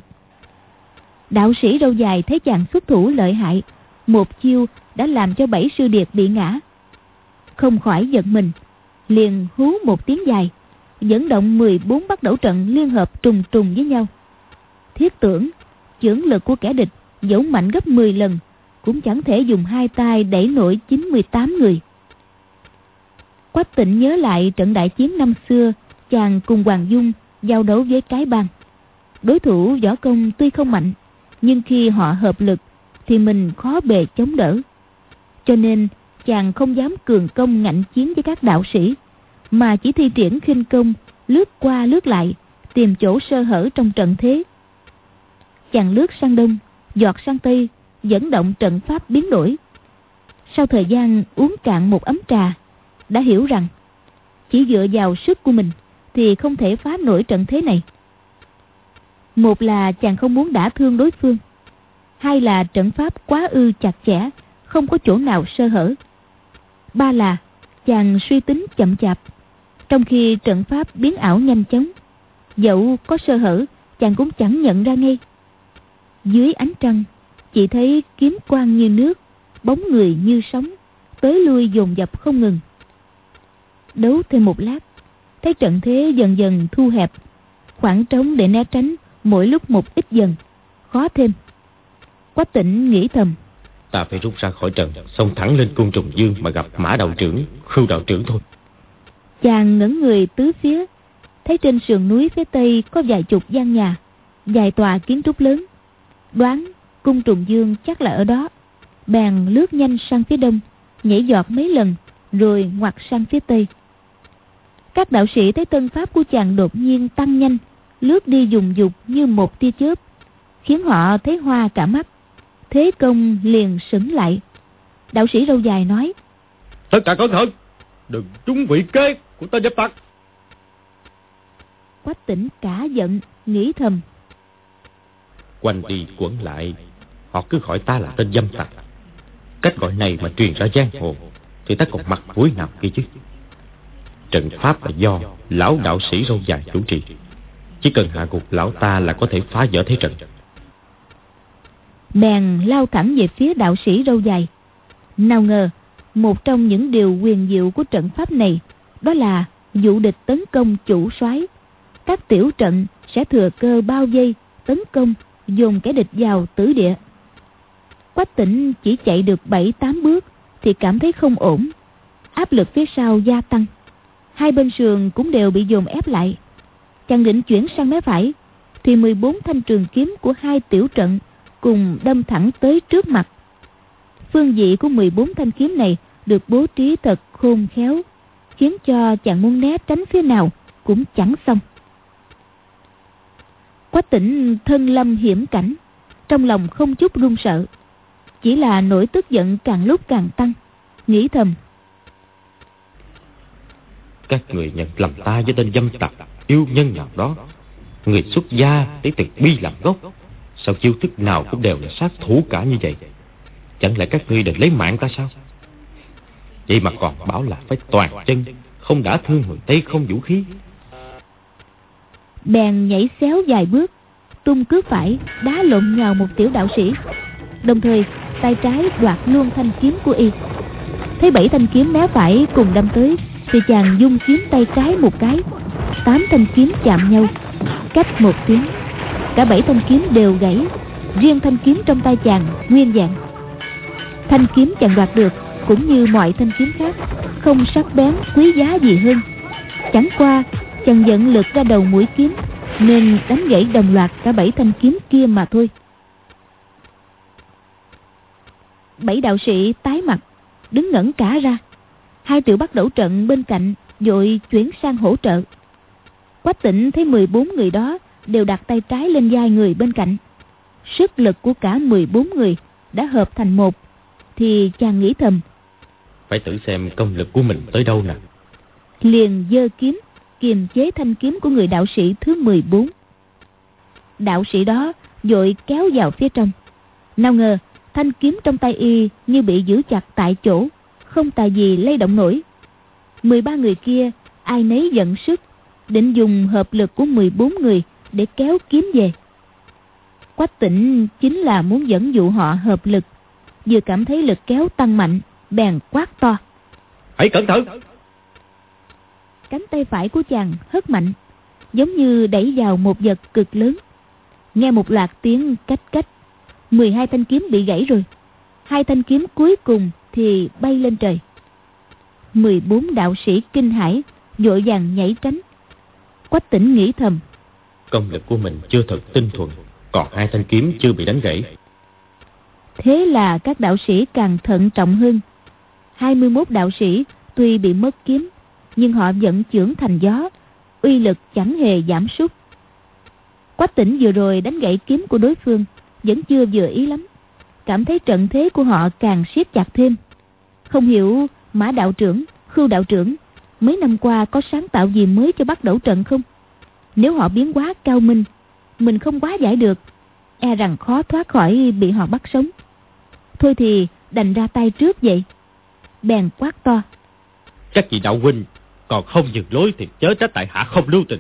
Đạo sĩ râu dài thấy chàng xuất thủ lợi hại, một chiêu đã làm cho 7 sư điệt bị ngã, không khỏi giận mình, liền hú một tiếng dài, dẫn động 14 bắt đẩu trận liên hợp trùng trùng với nhau. Thiết tưởng chưởng lực của kẻ địch dẫu mạnh gấp 10 lần cũng chẳng thể dùng hai tay đẩy nổi 98 người. Quách Tĩnh nhớ lại trận đại chiến năm xưa, chàng cùng Hoàng Dung giao đấu với Cái Bang. Đối thủ võ công tuy không mạnh, nhưng khi họ hợp lực thì mình khó bề chống đỡ. Cho nên chàng không dám cường công ngạnh chiến với các đạo sĩ, mà chỉ thi triển khinh công, lướt qua lướt lại, tìm chỗ sơ hở trong trận thế. Chàng lướt sang đông, giọt sang tây, dẫn động trận pháp biến đổi. Sau thời gian uống cạn một ấm trà, đã hiểu rằng chỉ dựa vào sức của mình thì không thể phá nổi trận thế này. Một là chàng không muốn đả thương đối phương, hai là trận pháp quá ư chặt chẽ, không có chỗ nào sơ hở. Ba là chàng suy tính chậm chạp, trong khi trận pháp biến ảo nhanh chóng, dẫu có sơ hở chàng cũng chẳng nhận ra ngay. Dưới ánh trăng chỉ thấy kiếm quang như nước, bóng người như sóng, tới lui dồn dập không ngừng. Đấu thêm một lát, thấy trận thế dần dần thu hẹp, khoảng trống để né tránh mỗi lúc một ít dần, khó thêm. Quách Tĩnh nghĩ thầm: ta phải rút ra khỏi trận, xông thẳng lên Cung Trùng Dương mà gặp Mã đạo trưởng, Khưu đạo trưởng thôi. Chàng ngẩng người tứ phía, thấy trên sườn núi phía tây có vài chục gian nhà, vài tòa kiến trúc lớn, đoán Cung Trùng Dương chắc là ở đó. Bèn lướt nhanh sang phía đông, nhảy giọt mấy lần rồi ngoặt sang phía tây. Các đạo sĩ thấy tân pháp của chàng đột nhiên tăng nhanh, lướt đi dùng dục như một tia chớp, khiến họ thấy hoa cả mắt. Thế công liền sững lại. Đạo sĩ râu dài nói: tất cả cẩn thận, đừng trúng vị kế của tên dâm tặc. Quách Tĩnh cả giận, nghĩ thầm: quanh đi quẩn lại, họ cứ hỏi ta là tên dâm tặc. Cách gọi này mà truyền ra giang hồ thì ta còn mặt mũi nào kia chứ? Trận pháp là do lão đạo sĩ râu dài chủ trì, chỉ cần hạ gục lão ta là có thể phá vỡ thế trận. Bèn lao thẳng về phía đạo sĩ râu dài. Nào ngờ một trong những điều huyền diệu của trận pháp này đó là dụ địch tấn công chủ soái. Các tiểu trận sẽ thừa cơ bao vây tấn công, dồn kẻ địch vào tử địa. Quách Tĩnh chỉ chạy được 7-8 bước thì cảm thấy không ổn. Áp lực phía sau gia tăng, hai bên sườn cũng đều bị dồn ép lại. chàng định chuyển sang mé phải, thì 14 thanh trường kiếm của hai tiểu trận cùng đâm thẳng tới trước mặt. Phương vị của 14 thanh kiếm này được bố trí thật khôn khéo, khiến cho chàng muốn né tránh phía nào cũng chẳng xong. Quách Tĩnh thân lâm hiểm cảnh, trong lòng không chút run sợ, chỉ là nỗi tức giận càng lúc càng tăng, nghĩ thầm: các người nhận lầm ta với tên dâm tặc yêu nhân nào đó. Người xuất gia lấy từ bi làm gốc, sao chiêu thức nào cũng đều là sát thủ cả như vậy? Chẳng lẽ các ngươi định lấy mạng ta sao? Vậy mà còn bảo là phải toàn chân, không đả thương người tay không vũ khí. Bèn nhảy xéo vài bước, tung cước phải đá lộn nhào một tiểu đạo sĩ, đồng thời tay trái đoạt luôn thanh kiếm của y. Thấy 7 thanh kiếm né phải cùng đâm tới, thì chàng dung kiếm tay trái một cái, 8 thanh kiếm chạm nhau, cách một tiếng, cả 7 thanh kiếm đều gãy, riêng thanh kiếm trong tay chàng nguyên vẹn. Thanh kiếm chàng đoạt được cũng như mọi thanh kiếm khác, không sắc bén quý giá gì hơn, chẳng qua chàng dẫn lực ra đầu mũi kiếm nên đánh gãy đồng loạt cả 7 thanh kiếm kia mà thôi. 7 đạo sĩ tái mặt, đứng ngẩn cả ra. Hai tiểu bắt đẩu trận bên cạnh vội chuyển sang hỗ trợ. Quách Tĩnh thấy 14 người đó đều đặt tay trái lên vai người bên cạnh, sức lực của cả 14 người đã hợp thành một, thì chàng nghĩ thầm: phải thử xem công lực của mình tới đâu nè. Liền giơ kiếm kiềm chế thanh kiếm của người đạo sĩ thứ 14. Đạo sĩ đó vội kéo vào phía trong, nào ngờ thanh kiếm trong tay y như bị giữ chặt tại chỗ, không tài gì lay động nổi. 13 người kia ai nấy giận sức, định dùng hợp lực của 14 người để kéo kiếm về. Quách Tĩnh chính là muốn dẫn dụ họ hợp lực, vừa cảm thấy lực kéo tăng mạnh, bèn quát to: hãy cẩn thận! Cánh tay phải của chàng hất mạnh, giống như đẩy vào một vật cực lớn. Nghe một loạt tiếng cách cách, 12 thanh kiếm bị gãy rồi. 2 thanh kiếm cuối cùng thì bay lên trời. 14 đạo sĩ kinh hãi, vội vàng nhảy tránh. Quách Tĩnh nghĩ thầm: công lực của mình chưa thật tinh thuần, còn 2 thanh kiếm chưa bị đánh gãy. Thế là các đạo sĩ càng thận trọng hơn. 21 đạo sĩ tuy bị mất kiếm, nhưng họ vẫn chưởng thành gió, uy lực chẳng hề giảm sút. Quách Tĩnh vừa rồi đánh gãy kiếm của đối phương vẫn chưa vừa ý lắm, cảm thấy trận thế của họ càng siết chặt thêm. Không hiểu Mã đạo trưởng, Khưu đạo trưởng mấy năm qua có sáng tạo gì mới cho bắt đẩu trận không? Nếu họ biến hóa cao minh, mình không quá giải được, e rằng khó thoát khỏi bị họ bắt sống. Thôi thì đành ra tay trước vậy. Bèn quát to: các vị đạo huynh còn không dừng lối thì chớ trách tại hạ không lưu tình.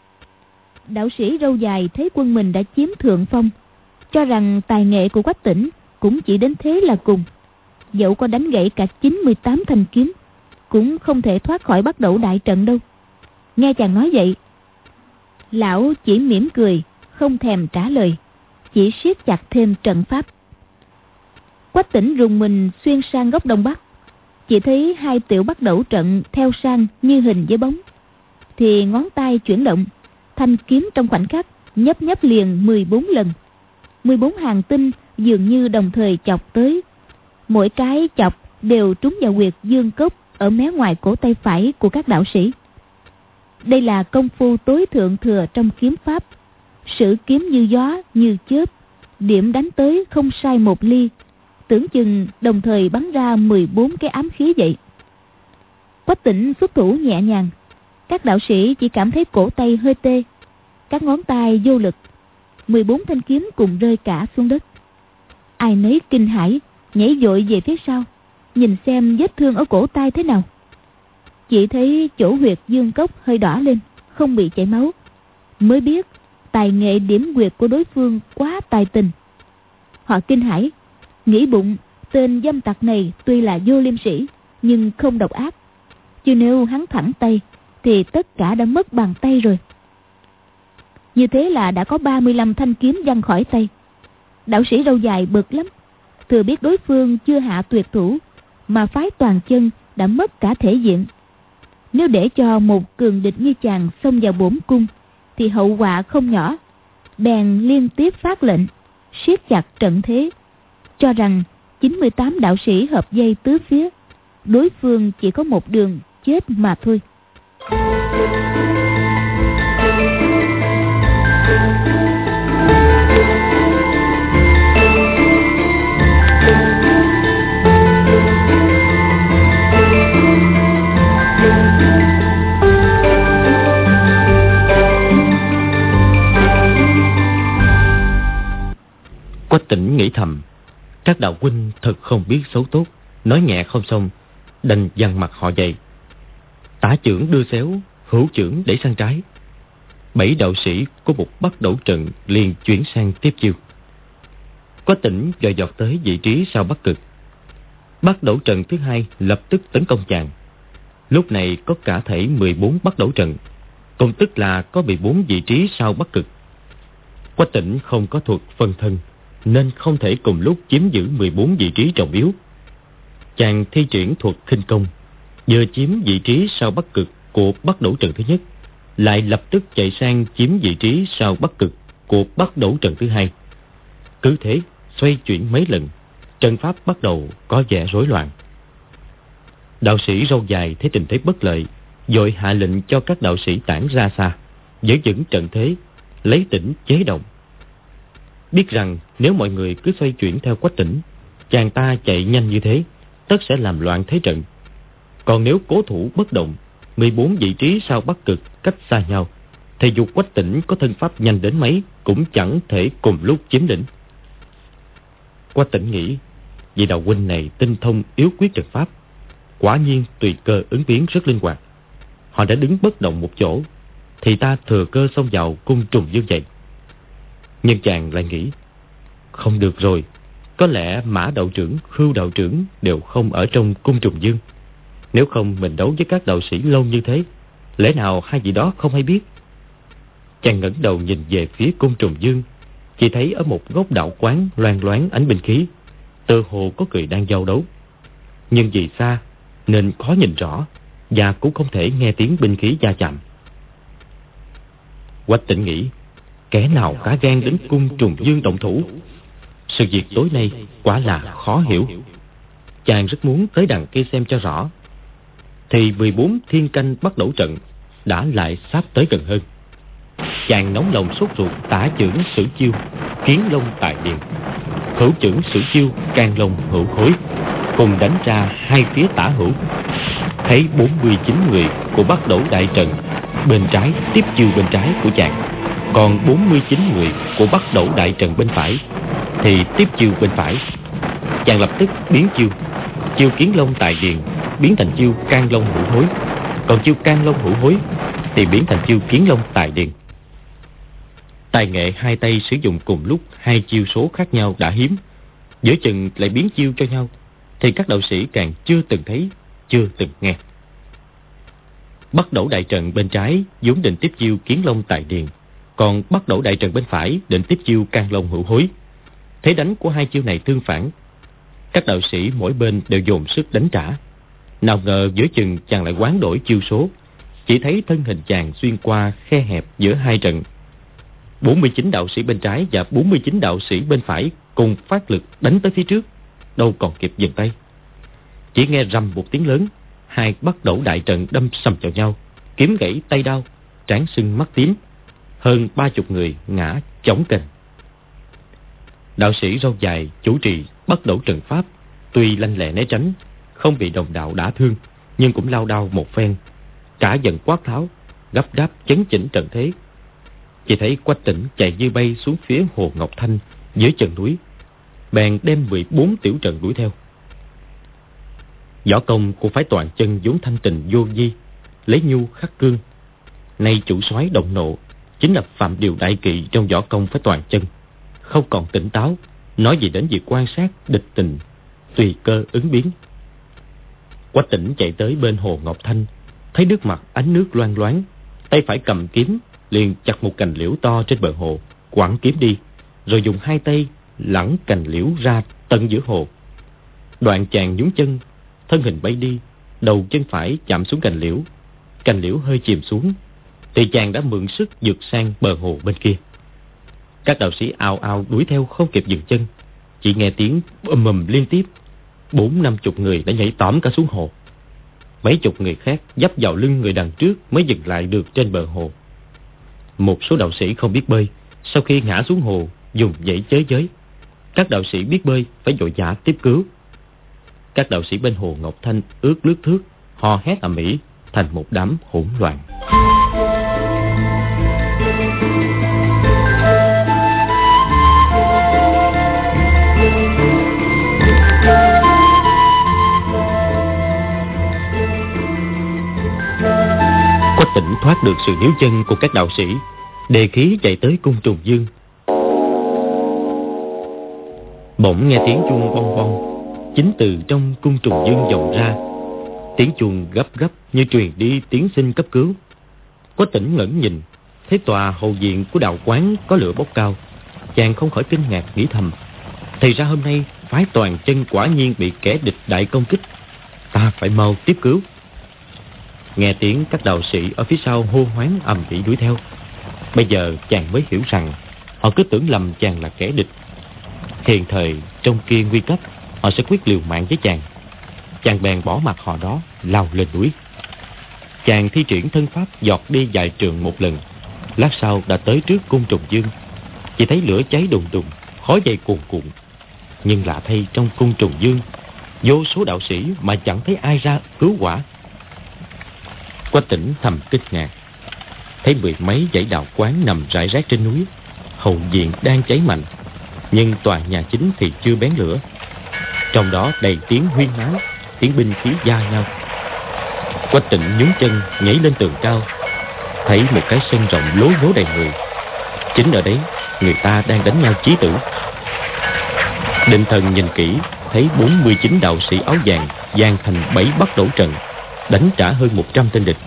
Đạo sĩ râu dài thấy quân mình đã chiếm thượng phong, cho rằng tài nghệ của Quách Tĩnh cũng chỉ đến thế là cùng. Dẫu có đánh gãy cả 98 thanh kiếm, cũng không thể thoát khỏi bắt đẩu đại trận đâu. Nghe chàng nói vậy, lão chỉ mỉm cười, không thèm trả lời, chỉ siết chặt thêm trận pháp. Quách Tĩnh rùng mình xuyên sang góc đông bắc, chỉ thấy 2 tiểu bắt đẩu trận theo sang như hình với bóng, thì ngón tay chuyển động, thanh kiếm trong khoảnh khắc nhấp nhấp liền 14 lần. 14 hàng tinh dường như đồng thời chọc tới, mỗi cái chọc đều trúng vào huyệt dương cốc ở mé ngoài cổ tay phải của các đạo sĩ. Đây là công phu tối thượng thừa trong kiếm pháp, sử kiếm như gió như chớp, điểm đánh tới không sai một ly, tưởng chừng đồng thời bắn ra 14 cái ám khí vậy. Quách Tĩnh xuất thủ nhẹ nhàng, các đạo sĩ chỉ cảm thấy cổ tay hơi tê, các ngón tay vô lực. 14 thanh kiếm cùng rơi cả xuống đất. Ai nấy kinh hãi, nhảy vội về phía sau, nhìn xem vết thương ở cổ tay thế nào. Chỉ thấy chỗ huyệt dương cốc hơi đỏ lên, không bị chảy máu, mới biết tài nghệ điểm huyệt của đối phương quá tài tình. Họ kinh hãi, nghĩ bụng tên dâm tặc này tuy là vô liêm sĩ nhưng không độc ác, chứ nếu hắn thẳng tay thì tất cả đã mất bàn tay rồi. Như thế là đã có 35 thanh kiếm văng khỏi tay. Đạo sĩ râu dài bực lắm, thừa biết đối phương chưa hạ tuyệt thủ mà phái toàn chân đã mất cả thể diện. Nếu để cho một cường địch như chàng xông vào bổn cung thì hậu quả không nhỏ. Bèn liên tiếp phát lệnh siết chặt trận thế, cho rằng 98 đạo sĩ hợp dây tứ phía, đối phương chỉ có một đường chết mà thôi. Quách Tĩnh nghĩ thầm, các đạo huynh thật không biết xấu tốt, nói nhẹ không xong, đành dằn mặt họ dậy. Tả chưởng đưa xéo, hữu chưởng đẩy sang trái. 7 đạo sĩ của một Bắc Đẩu Trận liền chuyển sang tiếp chiêu. Quách Tĩnh dòi dọt tới vị trí sau Bắc Cực. Bắc Đẩu Trận thứ hai lập tức tấn công chàng. Lúc này có cả thảy 14 Bắc Đẩu Trận, cũng tức là có 14 vị trí sau Bắc Cực. Quách Tĩnh không có thuật phân thân, nên không thể cùng lúc chiếm giữ 14 vị trí trọng yếu. Chàng thi triển thuật khinh công, vừa chiếm vị trí sau Bắc Cực của Bắc Đẩu Trận thứ nhất, lại lập tức chạy sang chiếm vị trí sau Bắc Cực của Bắc Đẩu Trận thứ hai. Cứ thế xoay chuyển mấy lần, trận pháp bắt đầu có vẻ rối loạn. Đạo sĩ râu dài thấy tình thế bất lợi, vội hạ lệnh cho các đạo sĩ tản ra xa, giữ vững trận thế, lấy Tĩnh chế động. Biết rằng nếu mọi người cứ xoay chuyển theo Quách Tĩnh, chàng ta chạy nhanh như thế, tất sẽ làm loạn thế trận. Còn nếu cố thủ bất động, 14 vị trí sau Bắc Cực cách xa nhau, thì dù Quách Tĩnh có thân pháp nhanh đến mấy cũng chẳng thể cùng lúc chiếm đỉnh. Quách Tĩnh nghĩ, vị đạo huynh này tinh thông yếu quyết trận pháp, quả nhiên tùy cơ ứng biến rất linh hoạt. Họ đã đứng bất động một chỗ, thì ta thừa cơ xông vào cung trùng dương vậy. Nhưng chàng lại nghĩ, không được rồi, có lẽ Mã đạo trưởng, Khưu đạo trưởng đều không ở trong cung trùng dương. Nếu không mình đấu với các đạo sĩ lâu như thế, lẽ nào hai vị đó không hay biết? Chàng ngẩng đầu nhìn về phía cung trùng dương, chỉ thấy ở một góc đạo quán loang loáng ánh binh khí, tựa hồ có người đang giao đấu. Nhưng vì xa nên khó nhìn rõ, và cũng không thể nghe tiếng binh khí va chạm. Quách Tĩnh nghĩ, kẻ nào cả gan đến cung trùng dương động thủ? Sự việc tối nay quả là khó hiểu. Chàng rất muốn tới đằng kia xem cho rõ. Thì 14 thiên canh Bắc Đẩu Trận đã lại sắp tới gần hơn. Chàng nóng lòng sốt ruột tả chưởng sử chiêu Kiến Long Tài Điện, hữu chưởng sử chiêu Can Long Hữu Hối, cùng đánh ra hai phía tả hữu. Thấy 49 người của Bắc Đẩu Đại Trận bên trái tiếp chiêu bên trái của chàng, còn 49 người của Bắc Đẩu Đại Trận bên phải thì tiếp chiêu bên phải. Chàng lập tức biến chiêu, chiêu Kiến Long Tài Điện biến thành chiêu Can Long Hữu Hối, còn chiêu Can Long Hữu Hối thì biến thành chiêu Kiến Long Tài Điện. Tài nghệ hai tay sử dụng cùng lúc hai chiêu số khác nhau đã hiếm, giữa chừng lại biến chiêu cho nhau, thì các đạo sĩ càng chưa từng thấy, chưa từng nghe. Bắc Đẩu Đại Trận bên trái vốn định tiếp chiêu Kiến Long Tài Điện, còn Bắc Đẩu Đại Trận bên phải định tiếp chiêu Can Long Hữu Hối. Thế đánh của hai chiêu này tương phản, các đạo sĩ mỗi bên đều dồn sức đánh trả. Nào ngờ giữa chừng chàng lại hoán đổi chiêu số, chỉ thấy thân hình chàng xuyên qua khe hẹp giữa hai trận. 49 đạo sĩ bên trái và 49 đạo sĩ bên phải cùng phát lực đánh tới phía trước, đâu còn kịp dừng tay. Chỉ nghe rầm một tiếng lớn, hai Bắc Đẩu Đại Trận đâm sầm vào nhau, kiếm gãy tay đau, trán sưng mắt tím, hơn 30 người ngã chóng kềnh. Đạo sĩ râu dài chủ trì Bắc Đẩu trận pháp, tuy lanh lẹ né tránh, không bị đồng đạo đả thương, nhưng cũng lao đao một phen, cả giận quát tháo, gấp gáp chấn chỉnh trận thế. Chỉ thấy Quách Tĩnh chạy như bay xuống phía Hồ Ngọc Thanh dưới chân núi, bèn đem 14 tiểu trận đuổi theo. Võ công của phái Toàn Chân vốn thanh tình vô vi, lấy nhu khắc cương. Nay chủ soái động nộ, chính là phạm điều đại kỵ trong võ công phái Toàn Chân, không còn tỉnh táo, nói gì đến việc quan sát địch tình, tùy cơ ứng biến. Quách Tĩnh chạy tới bên Hồ Ngọc Thanh, thấy nước mặt ánh nước loang loáng, tay phải cầm kiếm, liền chặt một cành liễu to trên bờ hồ, quẳng kiếm đi, rồi dùng hai tay lẳng cành liễu ra tận giữa hồ. Đoạn chàng nhún chân, thân hình bay đi, đầu chân phải chạm xuống cành liễu hơi chìm xuống, thì chàng đã mượn sức vượt sang bờ hồ bên kia. Các đạo sĩ ào ào đuổi theo không kịp dừng chân. Chỉ nghe tiếng ầm ầm liên tiếp. 40-50 người đã nhảy tỏm cả xuống hồ. Mấy chục người khác dấp vào lưng người đằng trước mới dừng lại được trên bờ hồ. Một số đạo sĩ không biết bơi, sau khi ngã xuống hồ dùng dãy chới giới. Các đạo sĩ biết bơi phải vội vã tiếp cứu. Các đạo sĩ bên hồ Ngọc Thanh ướt lướt thước, hò hét ầm ĩ thành một đám hỗn loạn. Quách Tĩnh thoát được sự níu chân của các đạo sĩ, đề khí chạy tới cung Trùng Dương. Bỗng nghe tiếng chuông bong bong, chính từ trong cung Trùng Dương vọng ra. Tiếng chuông gấp gấp như truyền đi tiếng xin cấp cứu. Quách Tĩnh ngẩng nhìn, thấy tòa hậu viện của đạo quán có lửa bốc cao. Chàng không khỏi kinh ngạc nghĩ thầm, thì ra hôm nay phái Toàn Chân quả nhiên bị kẻ địch đại công kích, ta phải mau tiếp cứu. Nghe tiếng các đạo sĩ ở phía sau hô hoán ầm ĩ đuổi theo. Bây giờ chàng mới hiểu rằng họ cứ tưởng lầm chàng là kẻ địch. Hiện thời trong kia nguy cấp, họ sẽ quyết liều mạng với chàng. Chàng bèn bỏ mặc họ đó, lao lên núi. Chàng thi triển thân pháp giọt đi vài trường một lần. Lát sau đã tới trước cung Trùng Dương. Chỉ thấy lửa cháy đùng đùng, khói dậy cuồn cuộn. Nhưng lạ thay, trong cung Trùng Dương vô số đạo sĩ mà chẳng thấy ai ra cứu hỏa. Quách Tĩnh thầm kinh ngạc, thấy 10 mấy dãy đạo quán nằm rải rác trên núi. Hậu viện đang cháy mạnh, nhưng tòa nhà chính thì chưa bén lửa. Trong đó đầy tiếng huyên náo, tiếng binh khí va nhau. Quách Tĩnh nhún chân nhảy lên tường cao, thấy một cái sân rộng lố nhố đầy người. Chính ở đấy người ta đang đánh nhau chí tử. Định thần nhìn kỹ, thấy 49 đạo sĩ áo vàng dàn thành 7 bắt đổ trận, đánh trả hơn 100 tên địch.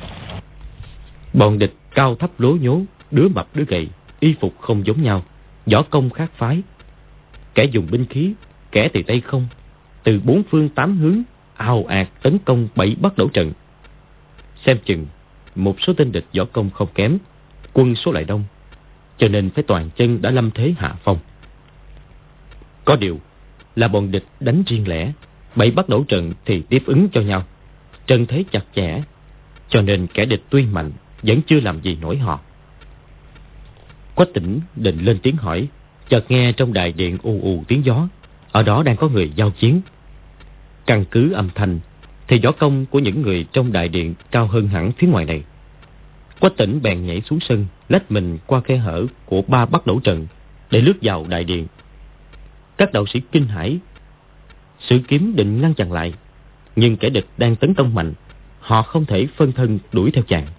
Bọn địch cao thấp lố nhố, đứa mập đứa gầy, y phục không giống nhau, võ công khác phái. Kẻ dùng binh khí, kẻ thì tay không, từ 4 phương 8 hướng ào ạt tấn công 7 bắt đổ trận. Xem chừng một số tên địch võ công không kém, quân số lại đông, cho nên phái Toàn Chân đã lâm thế hạ phong. Có điều là bọn địch đánh riêng lẻ, 7 bắt đổ trận thì tiếp ứng cho nhau, trận thế chặt chẽ, cho nên kẻ địch tuy mạnh vẫn chưa làm gì nổi họ. Quách Tĩnh định lên tiếng hỏi, chợt nghe trong đại điện ù ù tiếng gió, ở đó đang có người giao chiến. Căn cứ âm thanh thì võ công của những người trong đại điện cao hơn hẳn phía ngoài này. Quách Tĩnh bèn nhảy xuống sân, lách mình qua khe hở của 3 bắt đổ trận để lướt vào đại điện. Các đạo sĩ kinh hãi, sử kiếm định ngăn chặn lại, nhưng kẻ địch đang tấn công mạnh, họ không thể phân thân đuổi theo chàng.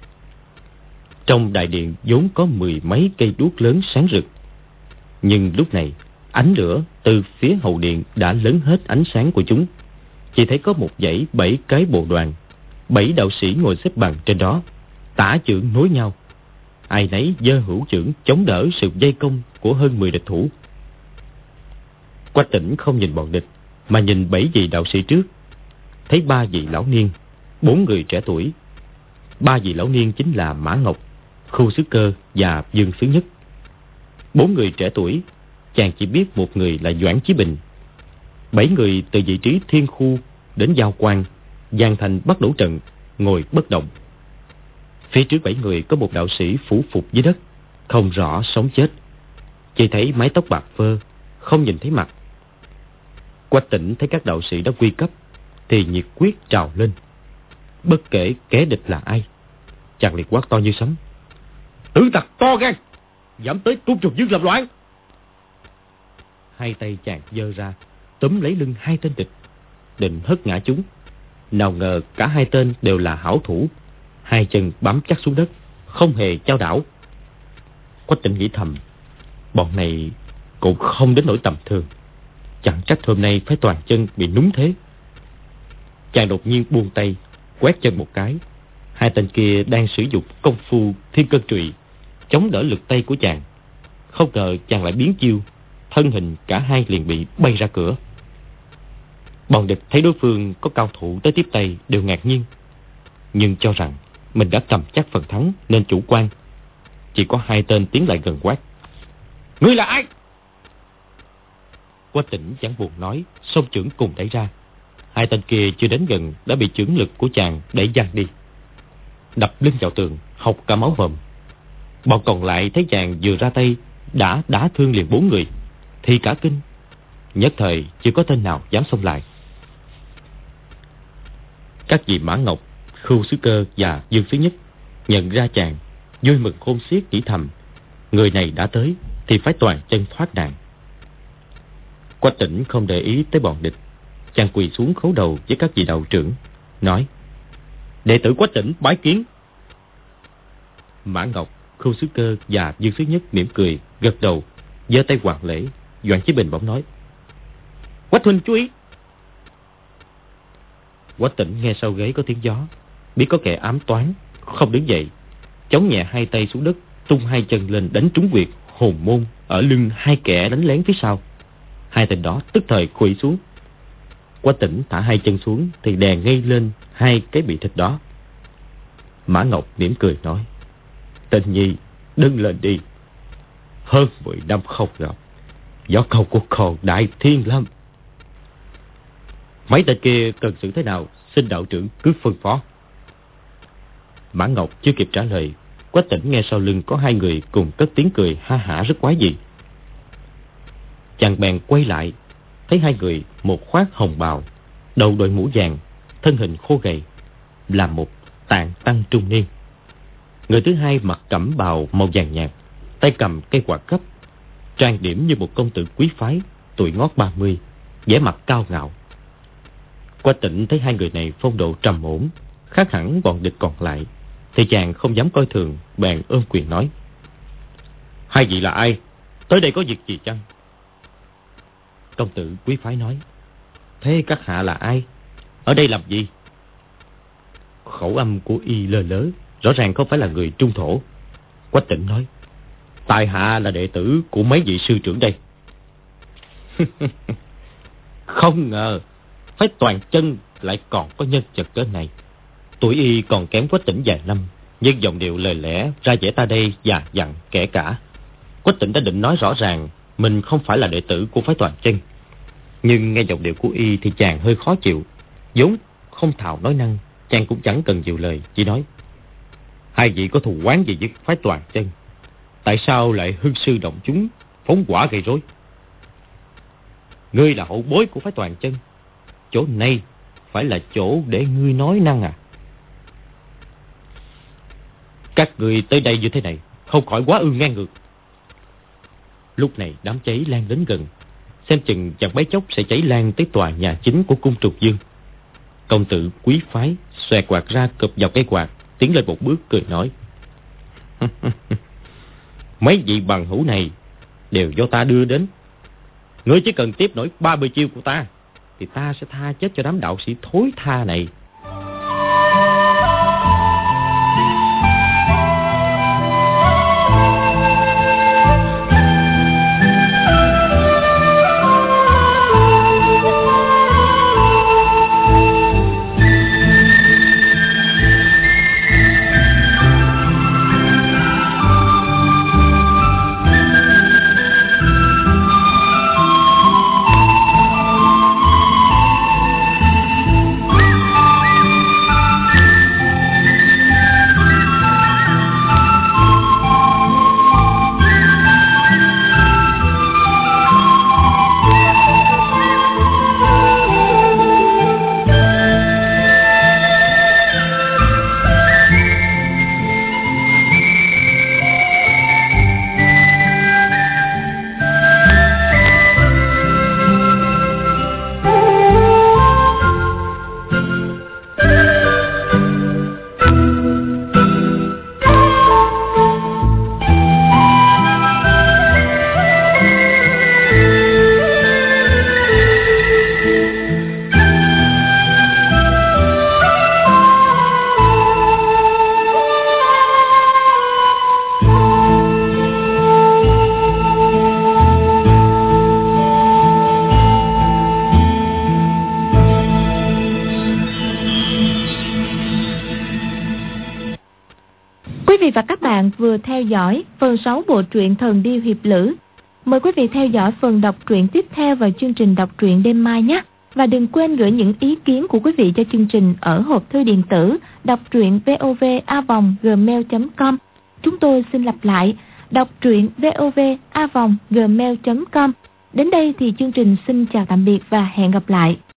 Trong đại điện vốn có 10 mấy cây đuốc lớn sáng rực, nhưng lúc này ánh lửa từ phía hậu điện đã lớn hết ánh sáng của chúng. Chỉ thấy có một dãy 7 cái bồ đoàn, 7 đạo sĩ ngồi xếp bằng trên đó, tả chưởng nối nhau, ai nấy giơ hữu chưởng chống đỡ sự vây công của hơn 10 địch thủ. Quách Tĩnh không nhìn bọn địch mà nhìn 7 vị đạo sĩ trước, thấy 3 vị lão niên, 4 người trẻ tuổi. 3 vị lão niên chính là Mã Ngọc, Khu Xứ Cơ và Dương Xứ Nhất. 4 người trẻ tuổi, chàng chỉ biết một người là Doãn Chí Bình. 7 người từ vị trí thiên khu đến giao quan, dàn thành bắt đổ trận, ngồi bất động. Phía trước 7 người có một đạo sĩ phủ phục dưới đất, không rõ sống chết, chỉ thấy mái tóc bạc phơ, không nhìn thấy mặt. Quách Tĩnh thấy các đạo sĩ đã quy cấp thì nhiệt quyết trào lên. Bất kể kẻ địch là ai, chàng liệt quát to như sấm: Tử tặc to gan, dám tới cung Trùng Dương làm loạn! Hai tay chàng giơ ra túm lấy lưng 2 tên địch, định hất ngã chúng. Nào ngờ cả 2 tên đều là hảo thủ, 2 chân bám chắc xuống đất, không hề chao đảo. Quách Tĩnh nghĩ thầm, bọn này cũng không đến nỗi tầm thường, chẳng trách hôm nay phái Toàn Chân bị núng thế. Chàng đột nhiên buông tay, quét chân một cái. 2 tên kia đang sử dụng công phu Thiên Cân Trụy chống đỡ lực tay của chàng. Không ngờ chàng lại biến chiêu, thân hình cả hai liền bị bay ra cửa. Bọn địch thấy đối phương có cao thủ tới tiếp tay đều ngạc nhiên, nhưng cho rằng mình đã cầm chắc phần thắng nên chủ quan. Chỉ có 2 tên tiến lại gần quát: "Ngươi là ai?" Quách Tĩnh chẳng buồn nói, song chưởng cùng đẩy ra. 2 tên kia chưa đến gần đã bị chưởng lực của chàng đẩy văng đi, đập lưng vào tường, hộc cả máu mồm. Bọn còn lại thấy chàng vừa ra tay đã đả thương liền 4 người thì cả kinh, nhất thời chưa có tên nào dám xông lại. Các vị Mã Ngọc, Khưu Sứ Cơ và Dương Sứ Nhất nhận ra chàng, vui mừng khôn xiết, nghĩ thầm: người này đã tới thì phải toàn chân thoát nạn. Quách Tĩnh không để ý tới bọn địch, chàng quỳ xuống khấu đầu với các vị đạo trưởng, nói: "Đệ tử Quách Tĩnh bái kiến." Mã Ngọc, Khưu Sứ Cơ và Dương Sứ Nhất mỉm cười, gật đầu, giơ tay hoàn lễ. Doãn Chí Bình bỗng nói: "Quách huynh chú ý." Quách Tĩnh nghe sau ghế có tiếng gió, biết có kẻ ám toán, không đứng dậy, chống nhẹ 2 tay xuống đất, tung 2 chân lên đánh trúng huyệt hồn môn ở lưng 2 kẻ đánh lén phía sau. 2 tên đó tức thời khuỵu xuống. Quách Tĩnh thả 2 chân xuống thì đè ngay lên 2 cái bị thịt đó. Mã Ngọc mỉm cười nói: "Tĩnh nhi, đứng lên đi. Hơn 10 năm không gặp, võ công của con đại thiên lắm. Mấy tên kia cần xử thế nào, xin đạo trưởng cứ phân phó." Mã Ngọc chưa kịp trả lời, Quách Tĩnh nghe sau lưng có 2 người cùng cất tiếng cười ha hả rất quái dị. Chàng bèn quay lại, thấy 2 người, một khoác hồng bào, đầu đội mũ vàng, thân hình khô gầy, là một tạng tăng trung niên. Người thứ hai mặc cẩm bào màu vàng nhạt, tay cầm cây quạt cấp, trang điểm như một công tử quý phái, tuổi ngót 30, vẻ mặt cao ngạo. Quách Tĩnh thấy 2 người này phong độ trầm ổn, khác hẳn bọn địch còn lại, thì chàng không dám coi thường, bèn ôm quyền nói: "Hai vị là ai? Tới đây có việc gì chăng?" Công tử quý phái nói: "Thế các hạ là ai? Ở đây làm gì?" Khẩu âm của y lơ lớ, rõ ràng không phải là người Trung Thổ. Quách Tĩnh nói: "Tại hạ là đệ tử của mấy vị sư trưởng đây." Không ngờ phái Toàn Chân lại còn có nhân vật cỡ này. Tuổi y còn kém Quách Tĩnh vài năm, nhưng giọng điệu lời lẽ ra vẻ ta đây già dặn kẻ cả. Quách Tĩnh đã định nói rõ ràng mình không phải là đệ tử của phái Toàn Chân, nhưng nghe giọng điệu của y thì chàng hơi khó chịu. Vốn không thạo nói năng, chàng cũng chẳng cần nhiều lời, chỉ nói: "Hai vị có thù oán gì với phái Toàn Chân? Tại sao lại hưng sư động chúng, phóng hỏa gây rối? Ngươi là hậu bối của phái Toàn Chân, chỗ này phải là chỗ để ngươi nói năng à? Các người tới đây như thế này không khỏi quá ư ngang ngược." Lúc này đám cháy lan đến gần, xem chừng chẳng mấy chốc sẽ cháy lan tới tòa nhà chính của cung Trục Dương. Công tử quý phái xòe quạt ra cụp vào cây quạt, tiến lên một bước cười nói: "Mấy vị bằng hữu này đều do ta đưa đến. Ngươi chỉ cần tiếp nổi 30 chiêu của ta thì ta sẽ tha chết cho đám đạo sĩ thối tha này." vị và các bạn vừa theo dõi phần 6 bộ truyện Thần Điêu Hiệp Lữ. Mời quý vị theo dõi phần đọc truyện tiếp theo vào chương trình đọc truyện đêm mai nhé. Và đừng quên gửi những ý kiến của quý vị cho chương trình ở hộp thư điện tử đọc truyện vov@gmail.com. Chúng tôi xin lặp lại, đọc truyện vov@gmail.com. Đến đây thì chương trình xin chào tạm biệt và hẹn gặp lại.